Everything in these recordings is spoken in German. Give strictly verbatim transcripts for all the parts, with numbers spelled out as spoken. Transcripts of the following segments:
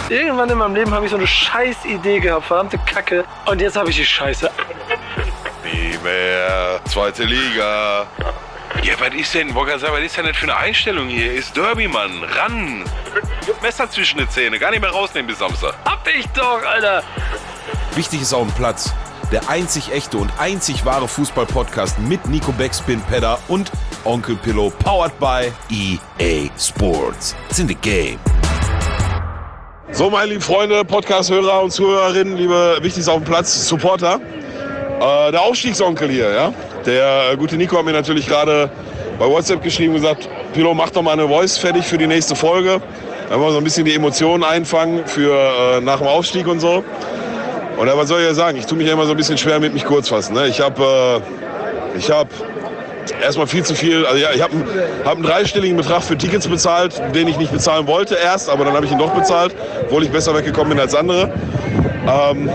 Irgendwann in meinem Leben habe ich so eine scheiß Idee gehabt, verdammte Kacke. Und jetzt habe ich die Scheiße. Nie mehr. Zweite Liga. Ja, was ist denn, was ist denn das für eine Einstellung hier? Ist Derby, Mann. Ran. Messer zwischen die Zähne. Gar nicht mehr rausnehmen bis Samstag. Hab ich doch, Alter. Wichtig ist auf dem Platz. Der einzig echte und einzig wahre Fußball-Podcast mit Nico Backspin, Pedder und Onkel Pillow, powered by E A Sports. It's in the game. So, meine lieben Freunde, Podcast-Hörer und Zuhörerinnen, liebe Wichtigste auf dem Platz, Supporter. Äh, der Aufstiegsonkel hier, ja. Der gute Nico hat mir natürlich gerade bei WhatsApp geschrieben und gesagt, Pillow, mach doch mal eine Voice fertig für die nächste Folge. Dann wollen wir so ein bisschen die Emotionen einfangen für äh, nach dem Aufstieg und so. Und ja, was soll ich ja sagen? Ich tue mich ja immer so ein bisschen schwer mit mich kurz fassen. Ne? Ich habe äh, ich hab erstmal viel zu viel, also ja, ich habe einen, hab einen dreistelligen Betrag für Tickets bezahlt, den ich nicht bezahlen wollte erst, aber dann habe ich ihn doch bezahlt, obwohl ich besser weggekommen bin als andere. Ähm,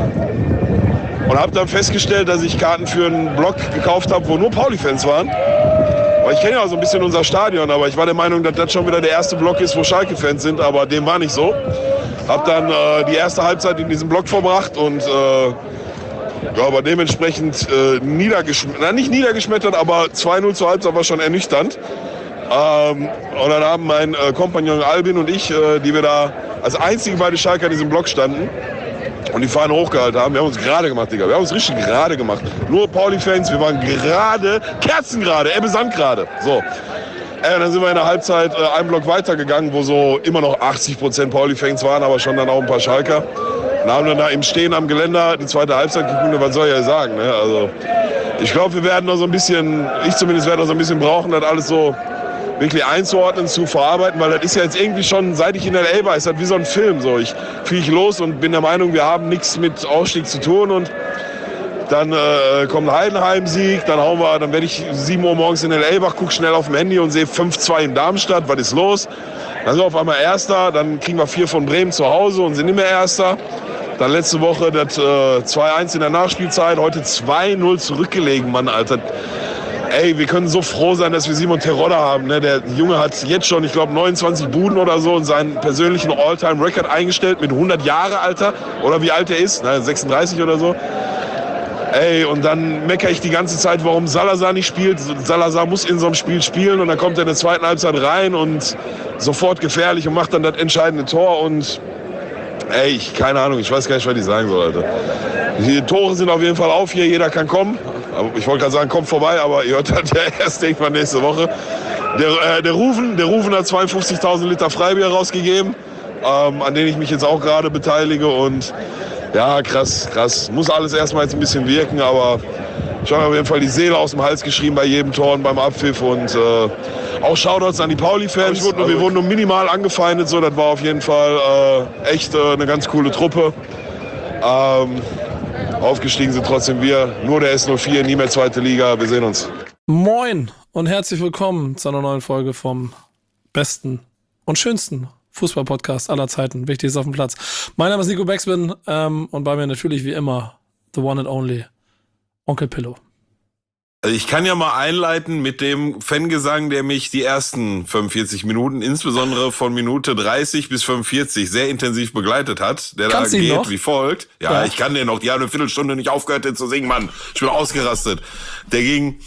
und habe dann festgestellt, dass ich Karten für einen Block gekauft habe, wo nur Pauli-Fans waren. Aber ich kenne ja auch so ein bisschen unser Stadion, aber ich war der Meinung, dass das schon wieder der erste Block ist, wo Schalke-Fans sind, aber dem war nicht so. Hab dann äh, die erste Halbzeit in diesem Block verbracht und äh, ja, aber dementsprechend äh, niedergeschmettert, na, nicht niedergeschmettert, aber zwei null zur Halbzeit war schon ernüchternd. Ähm, und dann haben mein äh, Kompagnon Albin und ich, äh, die wir da als einzige beide Schalker in diesem Block standen und die Fahne hochgehalten haben, wir haben uns gerade gemacht, Digga. Wir haben uns richtig gerade gemacht. Nur Pauli-Fans, wir waren gerade, kerzengerade, Ebbe Sandgrade. So. Äh, dann sind wir in der Halbzeit äh, einen Block weitergegangen, wo so immer noch achtzig Prozent Pauli-Fans waren, aber schon dann auch ein paar Schalker. Dann haben wir da im Stehen am Geländer die zweite Halbzeit geguckt, was soll ich ja sagen. Ne? Also, ich glaube, wir werden noch so ein bisschen, ich zumindest werde noch so ein bisschen brauchen, das alles so wirklich einzuordnen, zu verarbeiten, weil das ist ja jetzt irgendwie schon, seit ich in L A war, ist das wie so ein Film. So. Ich fliege los und bin der Meinung, wir haben nichts mit Ausstieg zu tun und dann äh, kommt ein Heidenheim-Sieg, dann hauen wir, dann werde ich sieben Uhr morgens in L A wach, gucke schnell auf dem Handy und sehe fünf zwei in Darmstadt, was ist los? Dann sind wir auf einmal Erster, dann kriegen wir vier von Bremen zu Hause und sind nicht mehr Erster. Dann letzte Woche das äh, zwei eins in der Nachspielzeit, heute zwei null zurückgelegen, Mann, Alter. Ey, wir können so froh sein, dass wir Simon Terodde haben. Ne? Der Junge hat jetzt schon, ich glaube, neunundzwanzig Buden oder so und seinen persönlichen All-Time-Record eingestellt mit hundert Jahre, Alter. Oder wie alt er ist, ne? sechsunddreißig oder so. Ey, und dann meckere ich die ganze Zeit, warum Salazar nicht spielt. Salazar muss in so einem Spiel spielen und dann kommt er in der zweiten Halbzeit rein und sofort gefährlich und macht dann das entscheidende Tor und ey, ich, keine Ahnung, ich weiß gar nicht, was ich sagen soll, Alter. Die Tore sind auf jeden Fall auf hier, jeder kann kommen. Ich wollte gerade sagen, kommt vorbei, aber ihr hört das ja erst irgendwann nächste Woche. Der, äh, der Rufen, der Rufen hat zweiundfünfzigtausend Liter Freibier rausgegeben, ähm, an denen ich mich jetzt auch gerade beteilige und ja, krass, krass. Muss alles erstmal jetzt ein bisschen wirken, aber ich habe auf jeden Fall die Seele aus dem Hals geschrieben bei jedem Tor und beim Abpfiff und äh, auch Shoutouts an die Pauli-Fans. Wir, wir wurden nur minimal angefeindet, so, das war auf jeden Fall äh, echt äh, eine ganz coole Truppe. Ähm, aufgestiegen sind trotzdem wir, nur der S null vier, nie mehr zweite Liga, wir sehen uns. Moin und herzlich willkommen zu einer neuen Folge vom besten und schönsten Fußball-Podcast aller Zeiten. Wichtig ist auf dem Platz. Mein Name ist Nico Backspin ähm, und bei mir natürlich wie immer the one and only Onkel Pillow. Also ich kann ja mal einleiten mit dem Fangesang, der mich die ersten fünfundvierzig Minuten, insbesondere von Minute dreißig bis fünfundvierzig, sehr intensiv begleitet hat. Der Kannst da geht noch? wie folgt. Ja, ja, ich kann den noch. Die haben eine Viertelstunde nicht aufgehört, den zu singen, Mann. Ich bin ausgerastet. Der ging: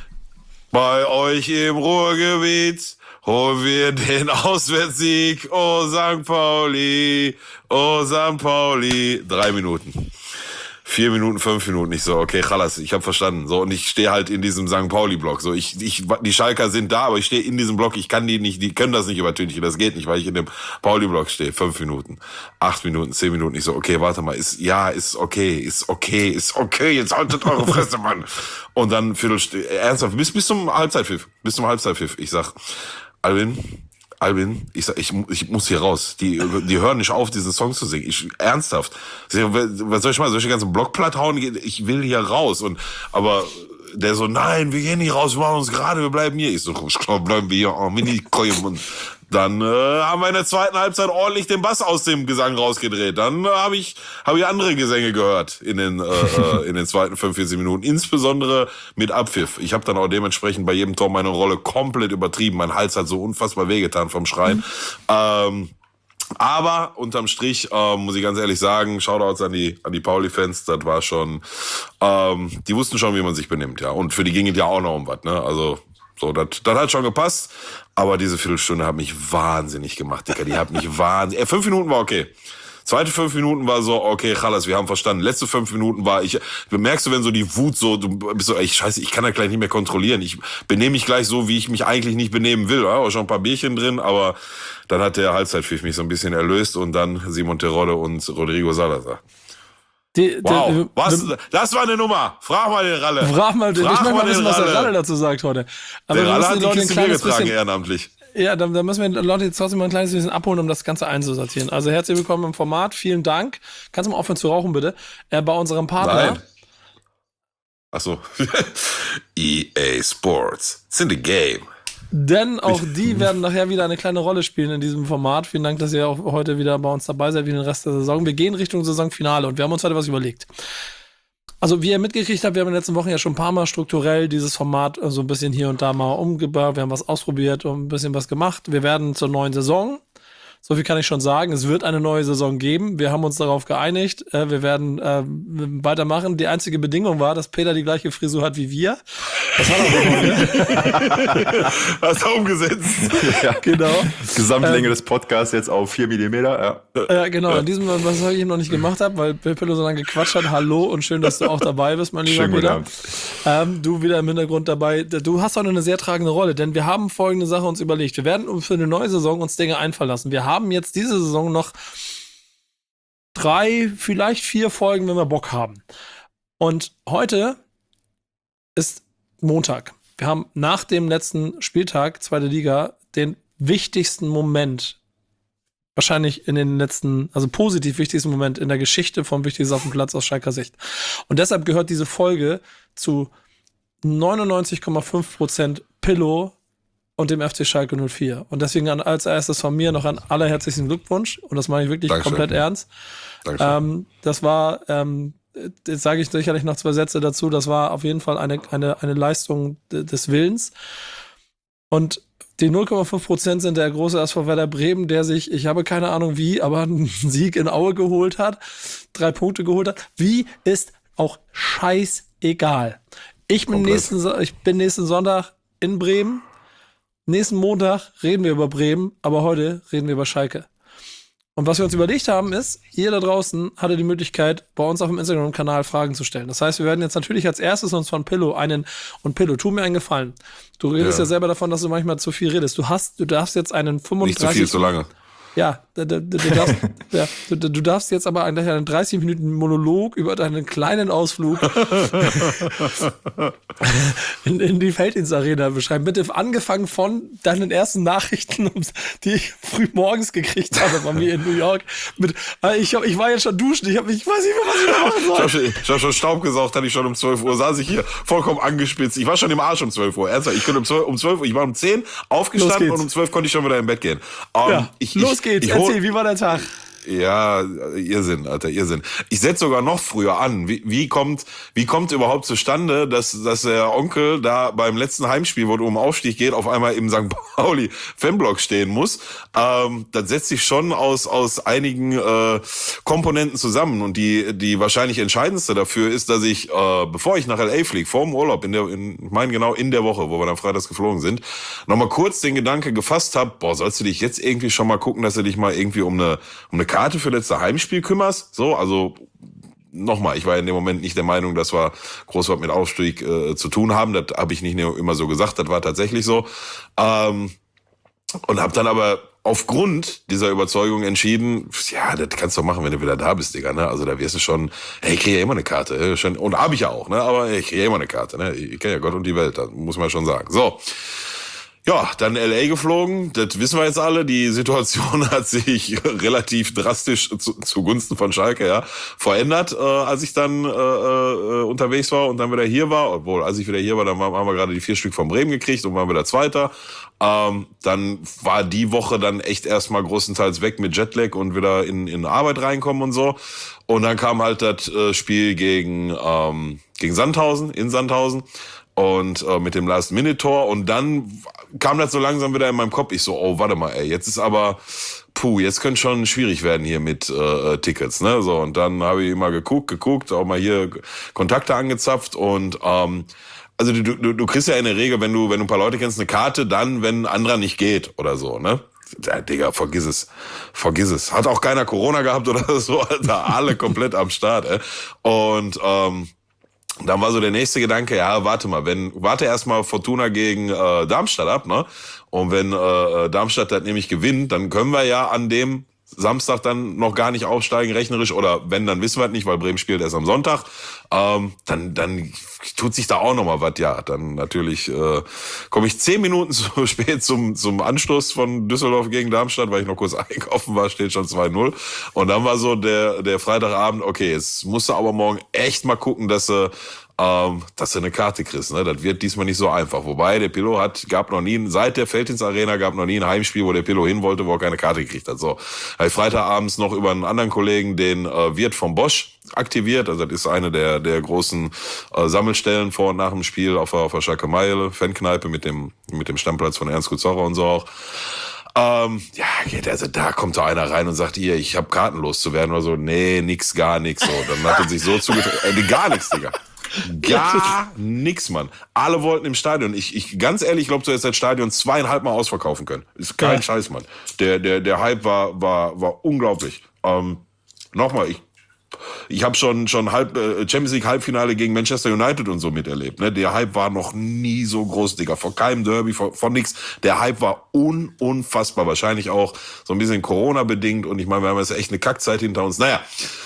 Bei euch im Ruhrgebiet holen wir den Auswärtssieg. Oh, Sankt Pauli. Oh, Sankt Pauli. Drei Minuten. Vier Minuten, fünf Minuten. Ich so, okay, Chalas, ich habe verstanden. So, und ich stehe halt in diesem Sankt Pauli-Block. So, ich, ich, die Schalker sind da, aber ich stehe in diesem Block. Ich kann die nicht, die können das nicht übertünchen. Das geht nicht, weil ich in dem Pauli-Block stehe. Fünf Minuten, acht Minuten, zehn Minuten. Ich so, okay, warte mal, ist, ja, ist okay, ist okay, ist okay. Jetzt haltet eure Fresse, Mann. Und dann Viertelstunde, ernsthaft, bis, bis zum Halbzeitpfiff, bis zum Halbzeitpfiff. Ich sag, Albin, Albin, ich sag, ich, ich muss hier raus. Die, die hören nicht auf, diesen Song zu singen. Ich, ernsthaft. Was soll ich machen? Soll ich den ganzen Block platt hauen? Ich will hier raus. Und, aber, der so, nein, wir gehen nicht raus, wir machen uns gerade, wir bleiben hier. Ich so, ich glaube, bleiben wir hier, oh, Mini-Keule im Mund. Dann äh, haben wir in der zweiten Halbzeit ordentlich den Bass aus dem Gesang rausgedreht. Dann äh, habe ich habe ich andere Gesänge gehört in den äh, in den zweiten fünfundvierzig Minuten, insbesondere mit Abpfiff. Ich habe dann auch dementsprechend bei jedem Tor meine Rolle komplett übertrieben. Mein Hals hat so unfassbar wehgetan vom Schreien. Mhm. Ähm, Aber unterm Strich äh, muss ich ganz ehrlich sagen, Shoutouts an die an die Pauli-Fans, das war schon, ähm, die wussten schon, wie man sich benimmt, ja. Und für die ging es ja auch noch um was, ne? Also so, das das hat schon gepasst. Aber diese Viertelstunde hat mich wahnsinnig gemacht, Digga. Die hat mich wahnsinnig. Äh, fünf Minuten war okay. Zweite fünf Minuten war so, okay, Chalas, wir haben verstanden. Letzte fünf Minuten war, ich, bemerkst du, wenn so die Wut so, du bist so, ey, scheiße, ich kann das gleich nicht mehr kontrollieren. Ich benehme mich gleich so, wie ich mich eigentlich nicht benehmen will. Ja, war schon ein paar Bierchen drin, aber dann hat der Halbzeitpfiff mich so ein bisschen erlöst und dann Simon Terodde und Rodrigo Salazar. Die, wow, die, was, die, das war eine Nummer. Frag mal den Ralle. Frag mal, Frag ich möchte mal wissen, was der Ralle. Ralle dazu sagt heute. Aber der Ralle hat die Leute Kiste Bier getragen, ehrenamtlich. Ja, da, da müssen wir die Leute jetzt trotzdem mal ein kleines bisschen abholen, um das Ganze einzusortieren. Also herzlich willkommen im Format, vielen Dank. Kannst du mal aufhören zu rauchen, bitte? Äh, bei unserem Partner. Nein. Ach so. E A Sports. It's in the game. Denn auch die werden nachher wieder eine kleine Rolle spielen in diesem Format. Vielen Dank, dass ihr auch heute wieder bei uns dabei seid, wie den Rest der Saison. Wir gehen Richtung Saisonfinale und wir haben uns heute was überlegt. Also wie ihr mitgekriegt habt, wir haben in den letzten Wochen ja schon ein paar Mal strukturell dieses Format so ein bisschen hier und da mal umgebaut. Wir haben was ausprobiert und ein bisschen was gemacht. Wir werden zur neuen Saison. So viel kann ich schon sagen. Es wird eine neue Saison geben. Wir haben uns darauf geeinigt. Äh, wir werden äh, weitermachen. Die einzige Bedingung war, dass Peter die gleiche Frisur hat wie wir. Das hat er gewonnen. Hast du umgesetzt. Ja. Genau. Gesamtlänge ähm, des Podcasts jetzt auf vier Millimeter. Ja, äh, genau. Ja. In diesem, was ich eben noch nicht gemacht habe, weil Pillow so lange gequatscht hat. Hallo und schön, dass du auch dabei bist, mein lieber Schönen Peter. Ähm, du wieder im Hintergrund dabei. Du hast auch eine sehr tragende Rolle, denn wir haben folgende Sache uns überlegt. Wir werden für eine neue Saison uns Dinge einfallen lassen. Wir haben jetzt diese Saison noch drei, vielleicht vier Folgen, wenn wir Bock haben. Und heute ist Montag. Wir haben nach dem letzten Spieltag, zweite Liga, den wichtigsten Moment, wahrscheinlich in den letzten, also positiv wichtigsten Moment in der Geschichte vom Wichtigsten auf dem Platz aus Schalker Sicht. Und deshalb gehört diese Folge zu neunundneunzig Komma fünf Prozent Pillow und dem F C Schalke null vier. Und deswegen an, als erstes von mir noch einen allerherzlichen Glückwunsch. Und das meine ich wirklich Dankeschön. komplett ernst. Ähm, das war, ähm, jetzt sage ich sicherlich noch zwei Sätze dazu, das war auf jeden Fall eine, eine, eine Leistung d- des Willens. Und die null Komma fünf Prozent sind der große S V Werder Bremen, der sich, ich habe keine Ahnung wie, aber einen Sieg in Aue geholt hat, drei Punkte geholt hat. Wie ist auch scheißegal. Ich bin, nächsten, ich bin nächsten Sonntag in Bremen. Nächsten Montag reden wir über Bremen, aber heute reden wir über Schalke. Und was wir uns überlegt haben ist, ihr da draußen hatte die Möglichkeit, bei uns auf dem Instagram-Kanal Fragen zu stellen. Das heißt, wir werden jetzt natürlich als erstes uns von Pillow einen, und Pillow, tu mir einen Gefallen. Du redest ja. ja selber davon, dass du manchmal zu viel redest. Du hast, du darfst jetzt einen fünfunddreißig... Nicht zu viel, zu lange. Ja, du, du, du, darfst, ja du, du darfst jetzt aber eigentlich einen dreißig Minuten Monolog über deinen kleinen Ausflug in, in die Felddienstarena beschreiben. Bitte angefangen von deinen ersten Nachrichten, die ich früh morgens gekriegt habe bei mir in New York. Mit, ich, hab, ich war jetzt schon duschen, ich, hab, ich weiß nicht mehr, was ich da machen soll. Ich habe schon, ich hab schon Staub gesaugt, hatte ich schon um zwölf Uhr, saß ich hier vollkommen angespitzt. Ich war schon im Arsch um zwölf Uhr. Ernsthaft, ich bin um zwölf, um zwölf Uhr, ich war um zehn aufgestanden und um zwölf konnte ich schon wieder im Bett gehen. Um, ja, ich, los ich, geht's, ich, erzähl, wie war der Tag? Ja, Irrsinn, Alter, Irrsinn. Ich setze sogar noch früher an. Wie, wie kommt, wie kommt überhaupt zustande, dass, dass der Onkel da beim letzten Heimspiel, wo es um Aufstieg geht, auf einmal im Sankt Pauli Fanblock stehen muss? Ähm, das setzt sich schon aus, aus einigen, äh, Komponenten zusammen. Und die, die wahrscheinlich entscheidendste dafür ist, dass ich, äh, bevor ich nach L A fliege, vor dem Urlaub, in der, in, ich meine genau in der Woche, wo wir dann freitags geflogen sind, nochmal kurz den Gedanke gefasst habe, boah, sollst du dich jetzt irgendwie schon mal gucken, dass du dich mal irgendwie um eine, um eine Karte für letzte Heimspiel kümmerst, so, also nochmal, ich war in dem Moment nicht der Meinung, dass wir groß was mit Aufstieg äh, zu tun haben, das habe ich nicht immer so gesagt, das war tatsächlich so, ähm, und habe dann aber aufgrund dieser Überzeugung entschieden, ja, das kannst du doch machen, wenn du wieder da bist, Digga, ne, also da wirst du schon, hey, ich kriege ja immer eine Karte, schon, und habe ich ja auch, ne, aber ich kriege ja immer eine Karte, ne, ich kenne ja Gott und die Welt, das muss man schon sagen, so. Ja, dann L A geflogen, das wissen wir jetzt alle, die Situation hat sich relativ drastisch zu, zugunsten von Schalke, ja, verändert, äh, als ich dann äh, äh, unterwegs war und dann wieder hier war, obwohl, als ich wieder hier war, dann haben wir gerade die vier Stück von Bremen gekriegt und waren wieder Zweiter, ähm, dann war die Woche dann echt erstmal größtenteils weg mit Jetlag und wieder in, in Arbeit reinkommen und so, und dann kam halt das äh, Spiel gegen, ähm, gegen Sandhausen, in Sandhausen, und äh, mit dem Last-Minute-Tor, und dann kam das so langsam wieder in meinem Kopf. Ich so, oh, warte mal, ey, jetzt ist aber puh, jetzt könnte schon schwierig werden hier mit äh, Tickets, ne? So, und dann habe ich mal geguckt, geguckt, auch mal hier Kontakte angezapft und ähm, also du, du, du kriegst ja in der Regel, wenn du, wenn du ein paar Leute kennst, eine Karte, dann, wenn ein anderer nicht geht oder so, ne? Ja, Digga, vergiss es. Vergiss es. Hat auch keiner Corona gehabt oder so, Alter. Alle komplett am Start, ey. Und ähm, dann war so der nächste Gedanke, ja, warte mal, wenn, warte erstmal Fortuna gegen äh, Darmstadt ab, ne? Und wenn äh, Darmstadt das nämlich gewinnt, dann können wir ja an dem Samstag dann noch gar nicht aufsteigen, rechnerisch, oder wenn, dann wissen wir es nicht, weil Bremen spielt erst am Sonntag. Ähm, dann, dann tut sich da auch noch mal was, ja. Dann natürlich äh, komme ich zehn Minuten zu spät zum zum Anstoß von Düsseldorf gegen Darmstadt, weil ich noch kurz einkaufen war, steht schon zwei null. Und dann war so der der Freitagabend, okay, jetzt musst du aber morgen echt mal gucken, dass du ähm, dass du eine Karte kriegst, ne? Das wird diesmal nicht so einfach. Wobei, der Pillow hat, gab noch nie, seit der Feldins Arena gab noch nie ein Heimspiel, wo der Pillow hin wollte, wo er keine Karte gekriegt hat. So, habe ich Freitagabends noch über einen anderen Kollegen, den äh, Wirt vom Bosch, aktiviert. Also das ist eine der der großen äh, Sammelstellen vor und nach dem Spiel auf der, auf der Schalke Meile, Fankneipe mit dem mit dem Stammplatz von Ernst Kuzorra und so auch. Ähm, ja, also da kommt da einer rein und sagt, ihr, ich habe Karten loszuwerden oder so. Nee, nix, gar nix. So, dann hat er sich so zugetragen. Äh, gar nix, Digga. Gar nix, Mann. Alle wollten im Stadion. Ich, ich ganz ehrlich, ich glaube, du hättest das Stadion zweieinhalb Mal ausverkaufen können. Ist kein ja. Scheiß, Mann. Der, der, der Hype war, war, war unglaublich. Ähm, nochmal, ich, ich habe schon, schon halb, äh, Champions League Halbfinale gegen Manchester United und so miterlebt. Ne? Der Hype war noch nie so groß, Digga. Vor keinem Derby, vor, vor nix. Der Hype war un, unfassbar. Wahrscheinlich auch so ein bisschen Corona bedingt. Und ich meine, wir haben jetzt echt eine Kackzeit hinter uns. Naja.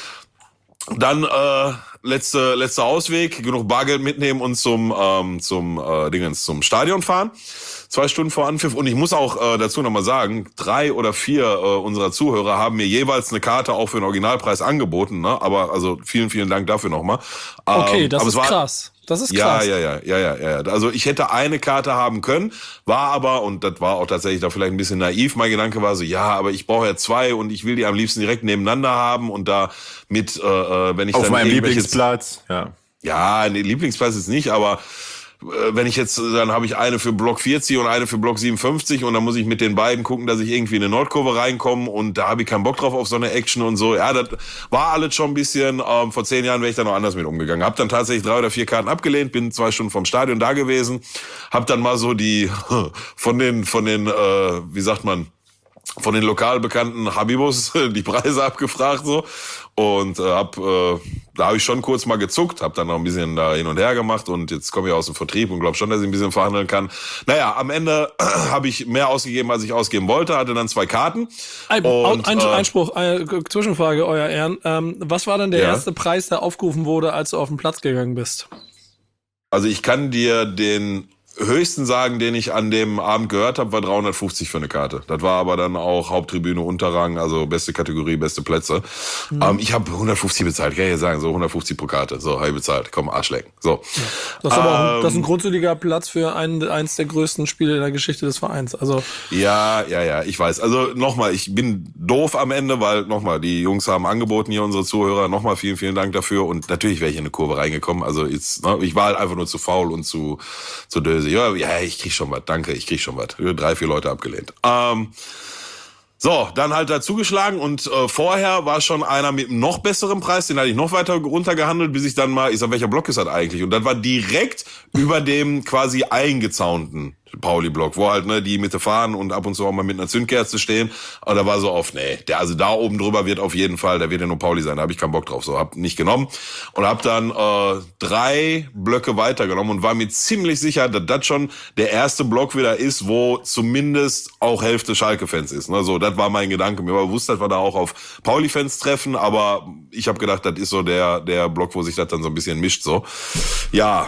Dann äh, letzte letzter Ausweg, genug Bargeld mitnehmen und zum ähm, zum äh, Dingens zum Stadion fahren. Zwei Stunden vor Anpfiff. Und ich muss auch äh, dazu nochmal sagen, drei oder vier äh, unserer Zuhörer haben mir jeweils eine Karte auch für den Originalpreis angeboten. Ne? Aber also vielen, vielen Dank dafür nochmal. Ähm, okay, das ist war, krass. Das ist ja, krass. Ja, ja, ja, ja, ja. Also ich hätte eine Karte haben können, war aber, und das war auch tatsächlich da vielleicht ein bisschen naiv, mein Gedanke war so, ja, aber ich brauche ja zwei und ich will die am liebsten direkt nebeneinander haben und da mit, äh, wenn ich auf dann meinem Lieblingsplatz, ja. Ja, nee, Lieblingsplatz ist nicht, aber wenn ich jetzt, dann habe ich eine für Block vierzig und eine für Block siebenundfünfzig und dann muss ich mit den beiden gucken, dass ich irgendwie in eine Nordkurve reinkomme und da habe ich keinen Bock drauf auf so eine Action und so. Ja, das war alles schon ein bisschen, ähm, vor zehn Jahren wäre ich da noch anders mit umgegangen. Hab dann tatsächlich drei oder vier Karten abgelehnt, bin zwei Stunden vom Stadion da gewesen, hab dann mal so die, von den, von den, äh, wie sagt man, von den lokal bekannten Habibos die Preise abgefragt so und äh, hab äh, da habe ich schon kurz mal gezuckt, hab dann noch ein bisschen da hin und her gemacht und jetzt komme ich aus dem Vertrieb und glaube schon, dass ich ein bisschen verhandeln kann. Naja, am Ende äh, habe ich mehr ausgegeben, als ich ausgeben wollte, hatte dann zwei Karten. Ein, und, ein, äh, Einspruch, eine Zwischenfrage, euer Ehren. Ähm, was war denn der ja? erste Preis, der aufgerufen wurde, als du auf den Platz gegangen bist? Also ich kann dir den höchsten sagen, den ich an dem Abend gehört habe, war dreihundertfünfzig für eine Karte. Das war aber dann auch Haupttribüne, Unterrang, also beste Kategorie, beste Plätze. Mhm. Ähm, ich habe hundertfünfzig bezahlt, kann ich ja sagen, so hundertfünfzig pro Karte. So, habe ich bezahlt, komm, Arschlecken. So. Ja. Das ist aber auch ähm, das ist ein grundsoliger Platz für ein, eins der größten Spiele in der Geschichte des Vereins. Also ja, ja, ja, ich weiß. Also nochmal, ich bin doof am Ende, weil nochmal, die Jungs haben angeboten hier, unsere Zuhörer, nochmal vielen, vielen Dank dafür und natürlich wäre ich in eine Kurve reingekommen. Also jetzt, ne, ich war halt einfach nur zu faul und zu, zu döse. Ja, ja, ich krieg schon was, danke, ich krieg schon was. Drei, vier Leute abgelehnt. Ähm, so, dann halt da zugeschlagen und äh, vorher war schon einer mit einem noch besseren Preis, den hatte ich noch weiter runtergehandelt, bis ich dann mal, ich sag, welcher Block ist das eigentlich? Und das war direkt über dem quasi eingezaunten Pauli-Block, wo halt ne die Mitte fahren und ab und zu auch mal mit einer Zündkerze stehen. Und da war so auf, nee, der also da oben drüber wird auf jeden Fall, da wird ja nur Pauli sein, da habe ich keinen Bock drauf. So, hab nicht genommen und hab dann äh, drei Blöcke weitergenommen und war mir ziemlich sicher, dass das schon der erste Block wieder ist, wo zumindest auch Hälfte Schalke-Fans ist. Ne? So, das war mein Gedanke. Mir war bewusst, dass wir da auch auf Pauli-Fans treffen, aber ich habe gedacht, das ist so der der Block, wo sich das dann so ein bisschen mischt. So, ja.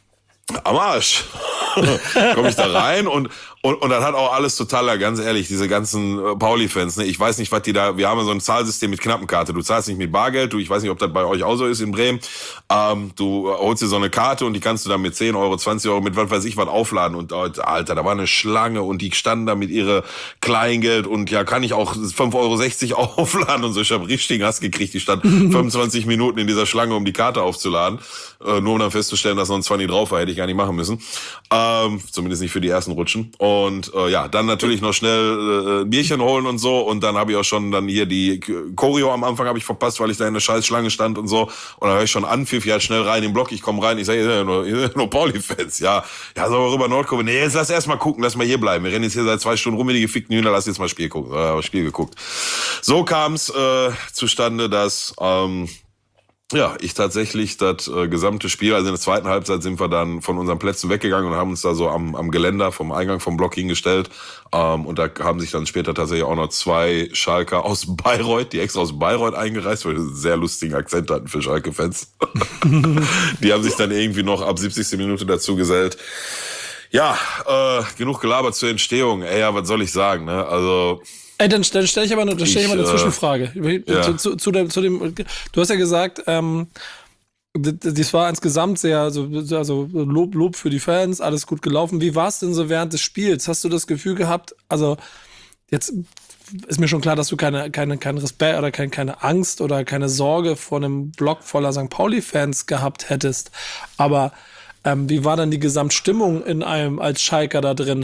Am Arsch. Komme ich da rein und, und, und dann hat auch alles totaler, ganz ehrlich, diese ganzen äh, Pauli-Fans, ne, ich weiß nicht, was die da, wir haben ja so ein Zahlsystem mit Knappenkarte, du zahlst nicht mit Bargeld, du, ich weiß nicht, ob das bei euch auch so ist in Bremen, ähm, du holst dir so eine Karte und die kannst du dann mit zehn Euro, zwanzig Euro, mit was weiß ich was aufladen und, Alter, da war eine Schlange und die standen da mit ihre Kleingeld und ja, kann ich auch fünf Euro sechzig aufladen und so, ich hab richtigen Hass gekriegt, die stand fünfundzwanzig Minuten in dieser Schlange, um die Karte aufzuladen, äh, nur um dann festzustellen, dass noch ein zwanzig drauf war, hätte ich gar nicht machen müssen, ähm, zumindest nicht für die ersten Rutschen. Und Und äh, ja, dann natürlich noch schnell äh, ein Bierchen holen und so. Und dann habe ich auch schon dann hier die Choreo am Anfang habe ich verpasst, weil ich da in der Scheißschlange stand und so. Und dann höre ich schon Anpfiff, ja schnell rein im Block, ich komme rein, ich sage, ihr seid ja nur, ihr seid nur Pauli-Fans. Ja, ja, so rüber Nordkurve. Nee, jetzt lass erst mal gucken, lass mal hier bleiben. Wir rennen jetzt hier seit zwei Stunden rum wie die gefickten Hühner, lass jetzt mal Spiel gucken. Äh, Spiel geguckt. So kam es äh, zustande, dass... Ähm, Ja, ich tatsächlich das äh, gesamte Spiel, also in der zweiten Halbzeit sind wir dann von unseren Plätzen weggegangen und haben uns da so am, am Geländer vom Eingang vom Block hingestellt. Ähm, und da haben sich dann später tatsächlich auch noch zwei Schalker aus Bayreuth, die extra aus Bayreuth eingereist, weil die einen sehr lustigen Akzent hatten für Schalke-Fans. Die haben sich dann irgendwie noch ab siebzigsten Minute dazu gesellt. Ja, äh, genug gelabert zur Entstehung. Ey, ja, was soll ich sagen, ne? Also... Ey, dann, dann stelle ich aber eine, dann stell ich Ich, aber eine äh, Zwischenfrage. ja. Zu, zu, zu, dem, zu dem, du hast ja gesagt, ähm, das war insgesamt sehr, also, also Lob, Lob für die Fans, alles gut gelaufen. Wie war es denn so während des Spiels? Hast du das Gefühl gehabt, also jetzt ist mir schon klar, dass du keine, keine, keinen Respekt oder keine, keine Angst oder keine Sorge vor einem Block voller Sankt Pauli-Fans gehabt hättest, aber Ähm, wie war denn die Gesamtstimmung in einem als Schalker da drin?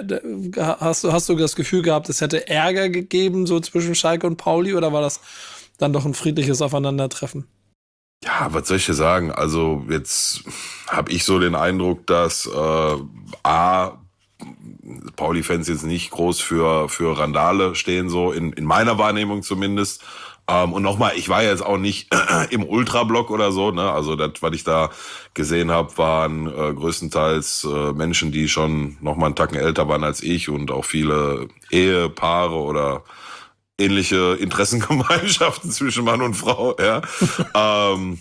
Hast du, hast du das Gefühl gehabt, es hätte Ärger gegeben, so zwischen Schalke und Pauli, oder war das dann doch ein friedliches Aufeinandertreffen? Ja, was soll ich dir sagen? Also jetzt habe ich so den Eindruck, dass äh, A, Pauli-Fans jetzt nicht groß für, für Randale stehen, so in, in meiner Wahrnehmung zumindest. Um, und nochmal, ich war jetzt auch nicht im Ultrablock oder so, ne? Also das, was ich da gesehen habe, waren äh, größtenteils äh, Menschen, die schon nochmal einen Tacken älter waren als ich und auch viele Ehepaare oder ähnliche Interessengemeinschaften zwischen Mann und Frau, ja. ähm,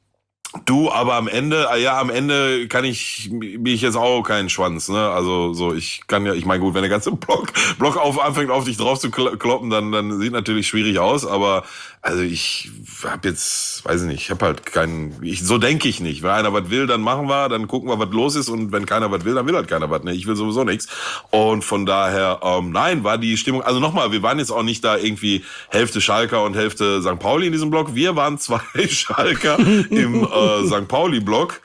Du, aber am Ende, ja, am Ende kann ich, bin ich jetzt auch kein Schwanz, ne? Also, so, ich kann ja, ich meine, gut, wenn der ganze Block, Block auf, anfängt, auf dich drauf zu kloppen, dann, dann sieht natürlich schwierig aus, aber, also, ich hab jetzt, weiß ich nicht, ich hab halt keinen, ich, so denke ich nicht. Wenn einer was will, dann machen wir, dann gucken wir, was los ist, und wenn keiner was will, dann will halt keiner was, ne? Ich will sowieso nichts. Und von daher, ähm, nein, war die Stimmung, also nochmal, wir waren jetzt auch nicht da irgendwie Hälfte Schalker und Hälfte Sankt Pauli in diesem Block. Wir waren zwei Schalker im, äh, Sankt Pauli-Block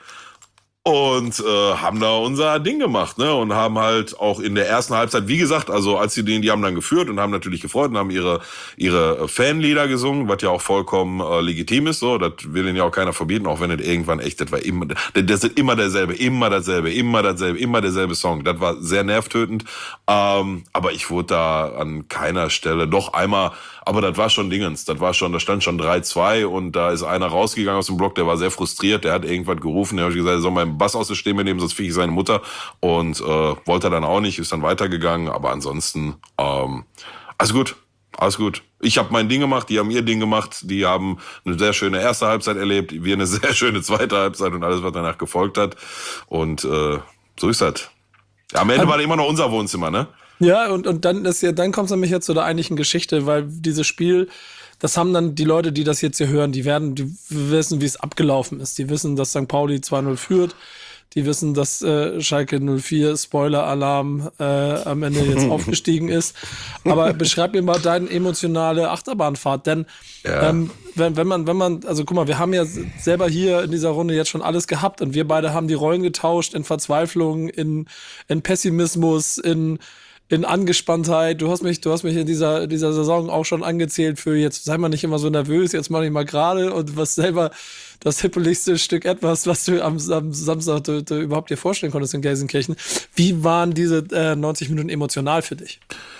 und äh, haben da unser Ding gemacht, ne? Und haben halt auch in der ersten Halbzeit, wie gesagt, also als die, die haben dann geführt und haben natürlich gefreut und haben ihre ihre Fanlieder gesungen, was ja auch vollkommen äh, legitim ist, so, das will ihnen ja auch keiner verbieten, auch wenn es irgendwann echt, das war immer, das ist immer derselbe, immer dasselbe, immer dasselbe, immer derselbe Song, das war sehr nervtötend, ähm, aber ich wurde da an keiner Stelle, doch einmal, aber das war schon Dingens, das war schon, da stand schon drei zwei und da ist einer rausgegangen aus dem Block, der war sehr frustriert, der hat irgendwas gerufen, der hat gesagt, er soll meinen Bass aus der Stimme nehmen, sonst fick ich seine Mutter, und äh, wollte er dann auch nicht, ist dann weitergegangen, aber ansonsten, ähm, alles gut, alles gut. Ich habe mein Ding gemacht, die haben ihr Ding gemacht, die haben eine sehr schöne erste Halbzeit erlebt, wir eine sehr schöne zweite Halbzeit und alles, was danach gefolgt hat, und äh, so ist das. Ja, am Ende war das immer noch unser Wohnzimmer, ne? Ja, und, und dann ist ja, dann kommt es nämlich jetzt zu der eigentlichen Geschichte, weil dieses Spiel, das haben dann die Leute, die das jetzt hier hören, die werden, die wissen, wie es abgelaufen ist. Die wissen, dass Sankt Pauli zwei null führt. Die wissen, dass äh, Schalke null vier, Spoiler-Alarm, äh, am Ende jetzt aufgestiegen ist. Aber beschreib mir mal deine emotionale Achterbahnfahrt, denn ja. ähm, wenn, wenn man, wenn man, also guck mal, wir haben ja selber hier in dieser Runde jetzt schon alles gehabt und wir beide haben die Rollen getauscht in Verzweiflung, in, in Pessimismus, in in Angespanntheit. Du hast mich, du hast mich in dieser, dieser Saison auch schon angezählt für jetzt, sei mal nicht immer so nervös, jetzt mach ich mal gerade, und was selber das hippeligste Stück etwas, was du am, am Samstag du, du überhaupt dir vorstellen konntest in Gelsenkirchen. Wie waren diese äh, neunzig Minuten emotional für dich?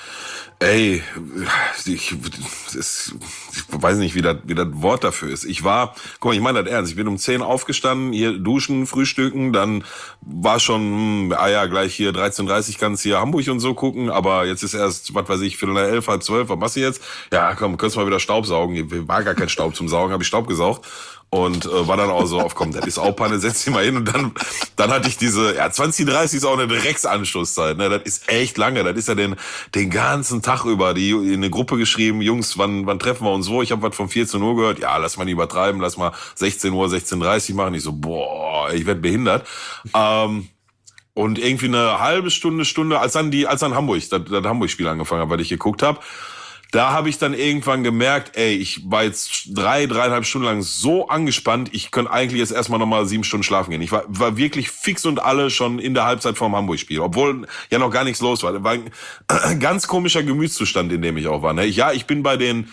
Ey, ich, das, ich weiß nicht, wie das, wie das Wort dafür ist. Ich war, guck mal, ich meine das ernst, ich bin um zehn aufgestanden, hier duschen, frühstücken, dann war schon, hm, ah ja, gleich hier dreizehn Uhr dreißig kannst hier Hamburg und so gucken, aber jetzt ist erst, was weiß ich, viertel nach elf, halb zwölf, was machst du jetzt? Ja, komm, könntest mal wieder Staub saugen. War gar kein Staub zum Saugen, habe ich Staub gesaugt. Und äh, war dann auch so auf, komm, das ist auch Panne, setz dich mal hin. Und dann dann hatte ich diese, ja, zwanzig dreißig ist auch eine Drecksanschlusszeit, ne? Das ist echt lange, das ist ja den den ganzen Tag über, die in eine Gruppe geschrieben, Jungs, wann wann treffen wir uns wo? Ich habe was von vierzehn Uhr gehört, ja, lass mal nicht übertreiben, lass mal sechzehn Uhr, sechzehn Uhr dreißig machen. Ich so, boah, ich werd behindert. Ähm, und irgendwie eine halbe Stunde, Stunde, als dann die, als dann Hamburg, das, das Hamburg-Spiel angefangen hat, weil ich geguckt habe, da habe ich dann irgendwann gemerkt, ey, ich war jetzt drei, dreieinhalb Stunden lang so angespannt, ich könnte eigentlich jetzt erstmal nochmal sieben Stunden schlafen gehen. Ich war, war wirklich fix und alle schon in der Halbzeit vorm Hamburg-Spiel, obwohl ja noch gar nichts los war. Das war ein ganz komischer Gemütszustand, in dem ich auch war. Ne? Ja, ich bin bei den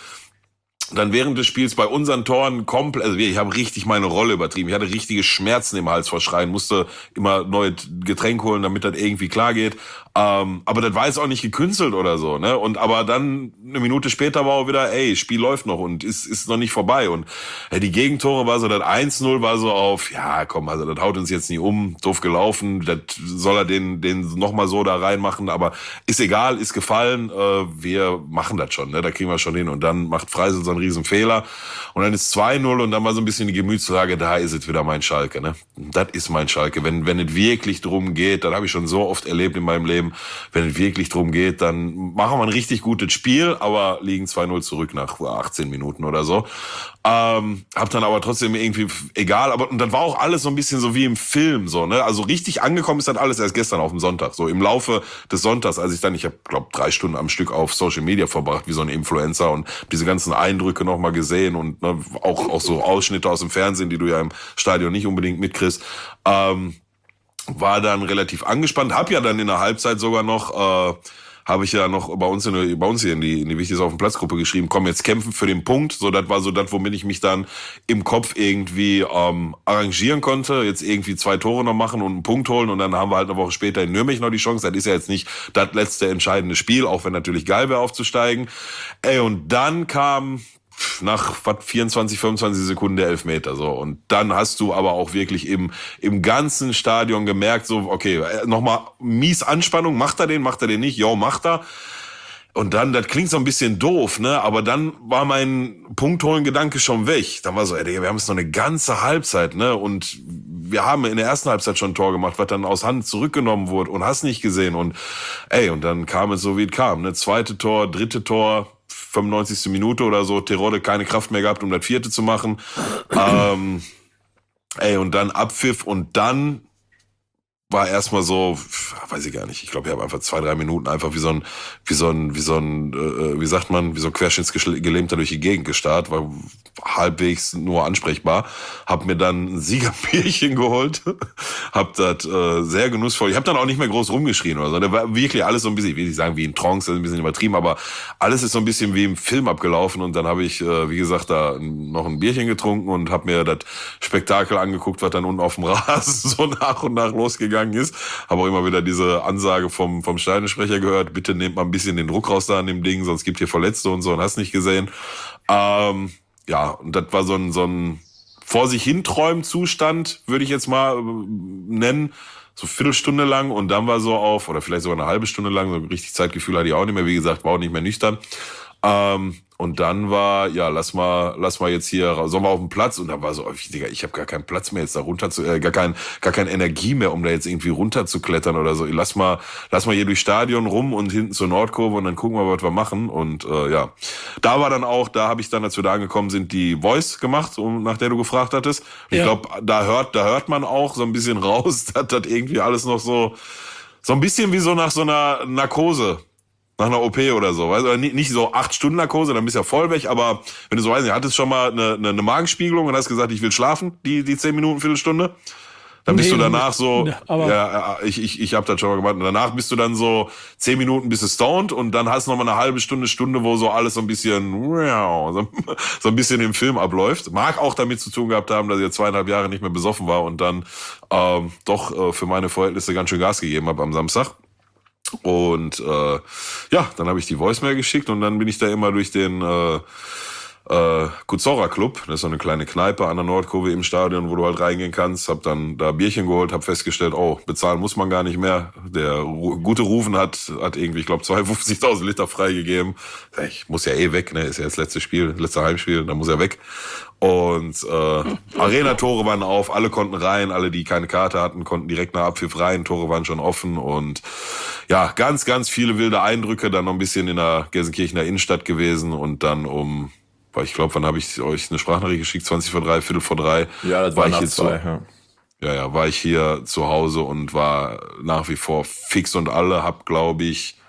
dann während des Spiels bei unseren Toren komplett, also ich habe richtig meine Rolle übertrieben. Ich hatte richtige Schmerzen im Hals vor Schreien, musste immer neues Getränk holen, damit das irgendwie klar geht. Ähm, aber das war jetzt auch nicht gekünstelt oder so, ne? Und aber dann eine Minute später war auch wieder, ey, Spiel läuft noch und ist ist noch nicht vorbei. Und ja, die Gegentore war so, das eins null war so auf, ja komm, also das haut uns jetzt nicht um, doof gelaufen, das soll er den den nochmal so da reinmachen, aber ist egal, ist gefallen, äh, wir machen das schon, ne? Da kriegen wir schon hin. Und dann macht Freisel so einen riesen Fehler und dann ist zwei null und dann war so ein bisschen die Gemütslage, da ist es wieder mein Schalke, ne? Das ist mein Schalke. Wenn wenn es wirklich drum geht, das habe ich schon so oft erlebt in meinem Leben, wenn es wirklich drum geht, dann machen wir ein richtig gutes Spiel, aber liegen zwei null zurück nach achtzehn Minuten oder so. Ähm, hab dann aber trotzdem irgendwie, egal, aber und dann war auch alles so ein bisschen so wie im Film, so, ne? Also richtig angekommen ist dann alles erst gestern auf dem Sonntag, so im Laufe des Sonntags, als ich dann, ich habe glaube drei Stunden am Stück auf Social Media verbracht, wie so ein Influencer und diese ganzen Eindrücke nochmal gesehen und ne, auch, auch so Ausschnitte aus dem Fernsehen, die du ja im Stadion nicht unbedingt mitkriegst. Ähm, war dann relativ angespannt, hab ja dann in der Halbzeit sogar noch, äh, habe ich ja noch bei uns in, bei uns hier in die in die Wichtiges auf dem Platzgruppe geschrieben, komm, jetzt kämpfen für den Punkt, so das war so das, womit ich mich dann im Kopf irgendwie ähm, arrangieren konnte, jetzt irgendwie zwei Tore noch machen und einen Punkt holen und dann haben wir halt eine Woche später in Nürnberg noch die Chance, das ist ja jetzt nicht das letzte entscheidende Spiel, auch wenn natürlich geil wäre aufzusteigen. Ey, und dann kam nach was, vierundzwanzig, fünfundzwanzig Sekunden der Elfmeter, so. Und dann hast du aber auch wirklich im, im ganzen Stadion gemerkt, so, okay, nochmal mies Anspannung, macht er den, macht er den nicht, jo, macht er. Und dann, das klingt so ein bisschen doof, ne, aber dann war mein Punktholen-Gedanke schon weg. Dann war so, ey, wir haben jetzt noch eine ganze Halbzeit, ne, und wir haben in der ersten Halbzeit schon ein Tor gemacht, was dann aus Hand zurückgenommen wurde und hast nicht gesehen und, ey, und dann kam es so, wie es kam, ne, zweite Tor, dritte Tor, fünfundneunzigste Minute oder so, Terodde keine Kraft mehr gehabt, um das vierte zu machen. ähm, ey, und dann Abpfiff und dann war erstmal so, weiß ich gar nicht, ich glaube, ich habe einfach zwei, drei Minuten einfach wie so ein, wie so ein, wie so ein, äh, wie sagt man, wie so ein Querschnittsgelähmter durch die Gegend gestarrt, war halbwegs nur ansprechbar, hab mir dann ein Siegerbierchen geholt, hab das äh, sehr genussvoll, ich habe dann auch nicht mehr groß rumgeschrien oder so, da war wirklich alles so ein bisschen, ich will nicht sagen wie in Trance, das ist ein bisschen übertrieben, aber alles ist so ein bisschen wie im Film abgelaufen und dann habe ich, äh, wie gesagt, da noch ein Bierchen getrunken und hab mir das Spektakel angeguckt, was dann unten auf dem Rasen so nach und nach losgegangen ist. Habe auch immer wieder diese Ansage vom vom Stadionsprecher gehört, bitte nehmt mal ein bisschen den Druck raus da an dem Ding, sonst gibt hier Verletzte und so und hast nicht gesehen. Ähm, ja, und das war so ein so ein vor sich hinträumen Zustand, würde ich jetzt mal äh, nennen, so eine Viertelstunde lang und dann war so auf, oder vielleicht sogar eine halbe Stunde lang, so richtig Zeitgefühl hatte ich auch nicht mehr, wie gesagt, war auch nicht mehr nüchtern. Ähm, und dann war, ja, lass mal, lass mal jetzt hier, sollen wir auf den Platz? Und dann war so, oh, Digga, ich habe gar keinen Platz mehr jetzt da runter zu, äh, gar kein, gar keine Energie mehr, um da jetzt irgendwie runter zu klettern oder so. Lass mal, lass mal hier durchs Stadion rum und hinten zur Nordkurve und dann gucken wir, was wir machen. Und äh, ja, da war dann auch, da habe ich dann, als wir da angekommen sind, die Voice gemacht, um, nach der du gefragt hattest. Ich Ja. glaube, da hört, da hört man auch so ein bisschen raus, dass das irgendwie alles noch so, so ein bisschen wie so nach so einer Narkose. Nach einer O P oder so, weißt du, nicht, nicht so acht Stunden Narkose, dann bist du ja voll weg, aber wenn du so weißt, du hattest schon mal eine, eine, eine Magenspiegelung und hast gesagt, ich will schlafen, die, die zehn Minuten, Viertelstunde, dann bist Nee, du danach so, ja, aber- ja, ich, ich, ich hab das schon mal gemacht, und danach bist du dann so zehn Minuten bist du stoned und dann hast du noch mal eine halbe Stunde, Stunde, wo so alles so ein bisschen, so, so ein bisschen im Film abläuft. Mag auch damit zu tun gehabt haben, dass ich jetzt zweieinhalb Jahre nicht mehr besoffen war und dann ähm, doch äh, für meine Verhältnisse ganz schön Gas gegeben habe am Samstag. Und äh, ja, dann habe ich die Voicemail geschickt und dann bin ich da immer durch den äh, äh, Kuzora Club, das ist so eine kleine Kneipe an der Nordkurve im Stadion, wo du halt reingehen kannst, hab dann da Bierchen geholt, hab festgestellt, oh, bezahlen muss man gar nicht mehr. Der Ru- gute Rufen hat hat irgendwie, ich glaube, zweihundertfünfzigtausend Liter freigegeben. Ich muss ja eh weg, ne, ist ja das letzte Spiel, letzte Heimspiel, dann muss er weg. Und äh, Arena-Tore waren auf, alle konnten rein, alle, die keine Karte hatten, konnten direkt nach Abpfiff rein, Tore waren schon offen und ja, ganz, ganz viele wilde Eindrücke, dann noch ein bisschen in der Gelsenkirchener Innenstadt gewesen und dann um, ich glaube, wann habe ich euch eine Sprachnachricht geschickt? zwanzig vor drei, Viertel vor drei. Ja, das war, ich nach hier zwei, zu, ja. ja, ja, war ich hier zu Hause und war nach wie vor fix und alle, hab, glaube ich,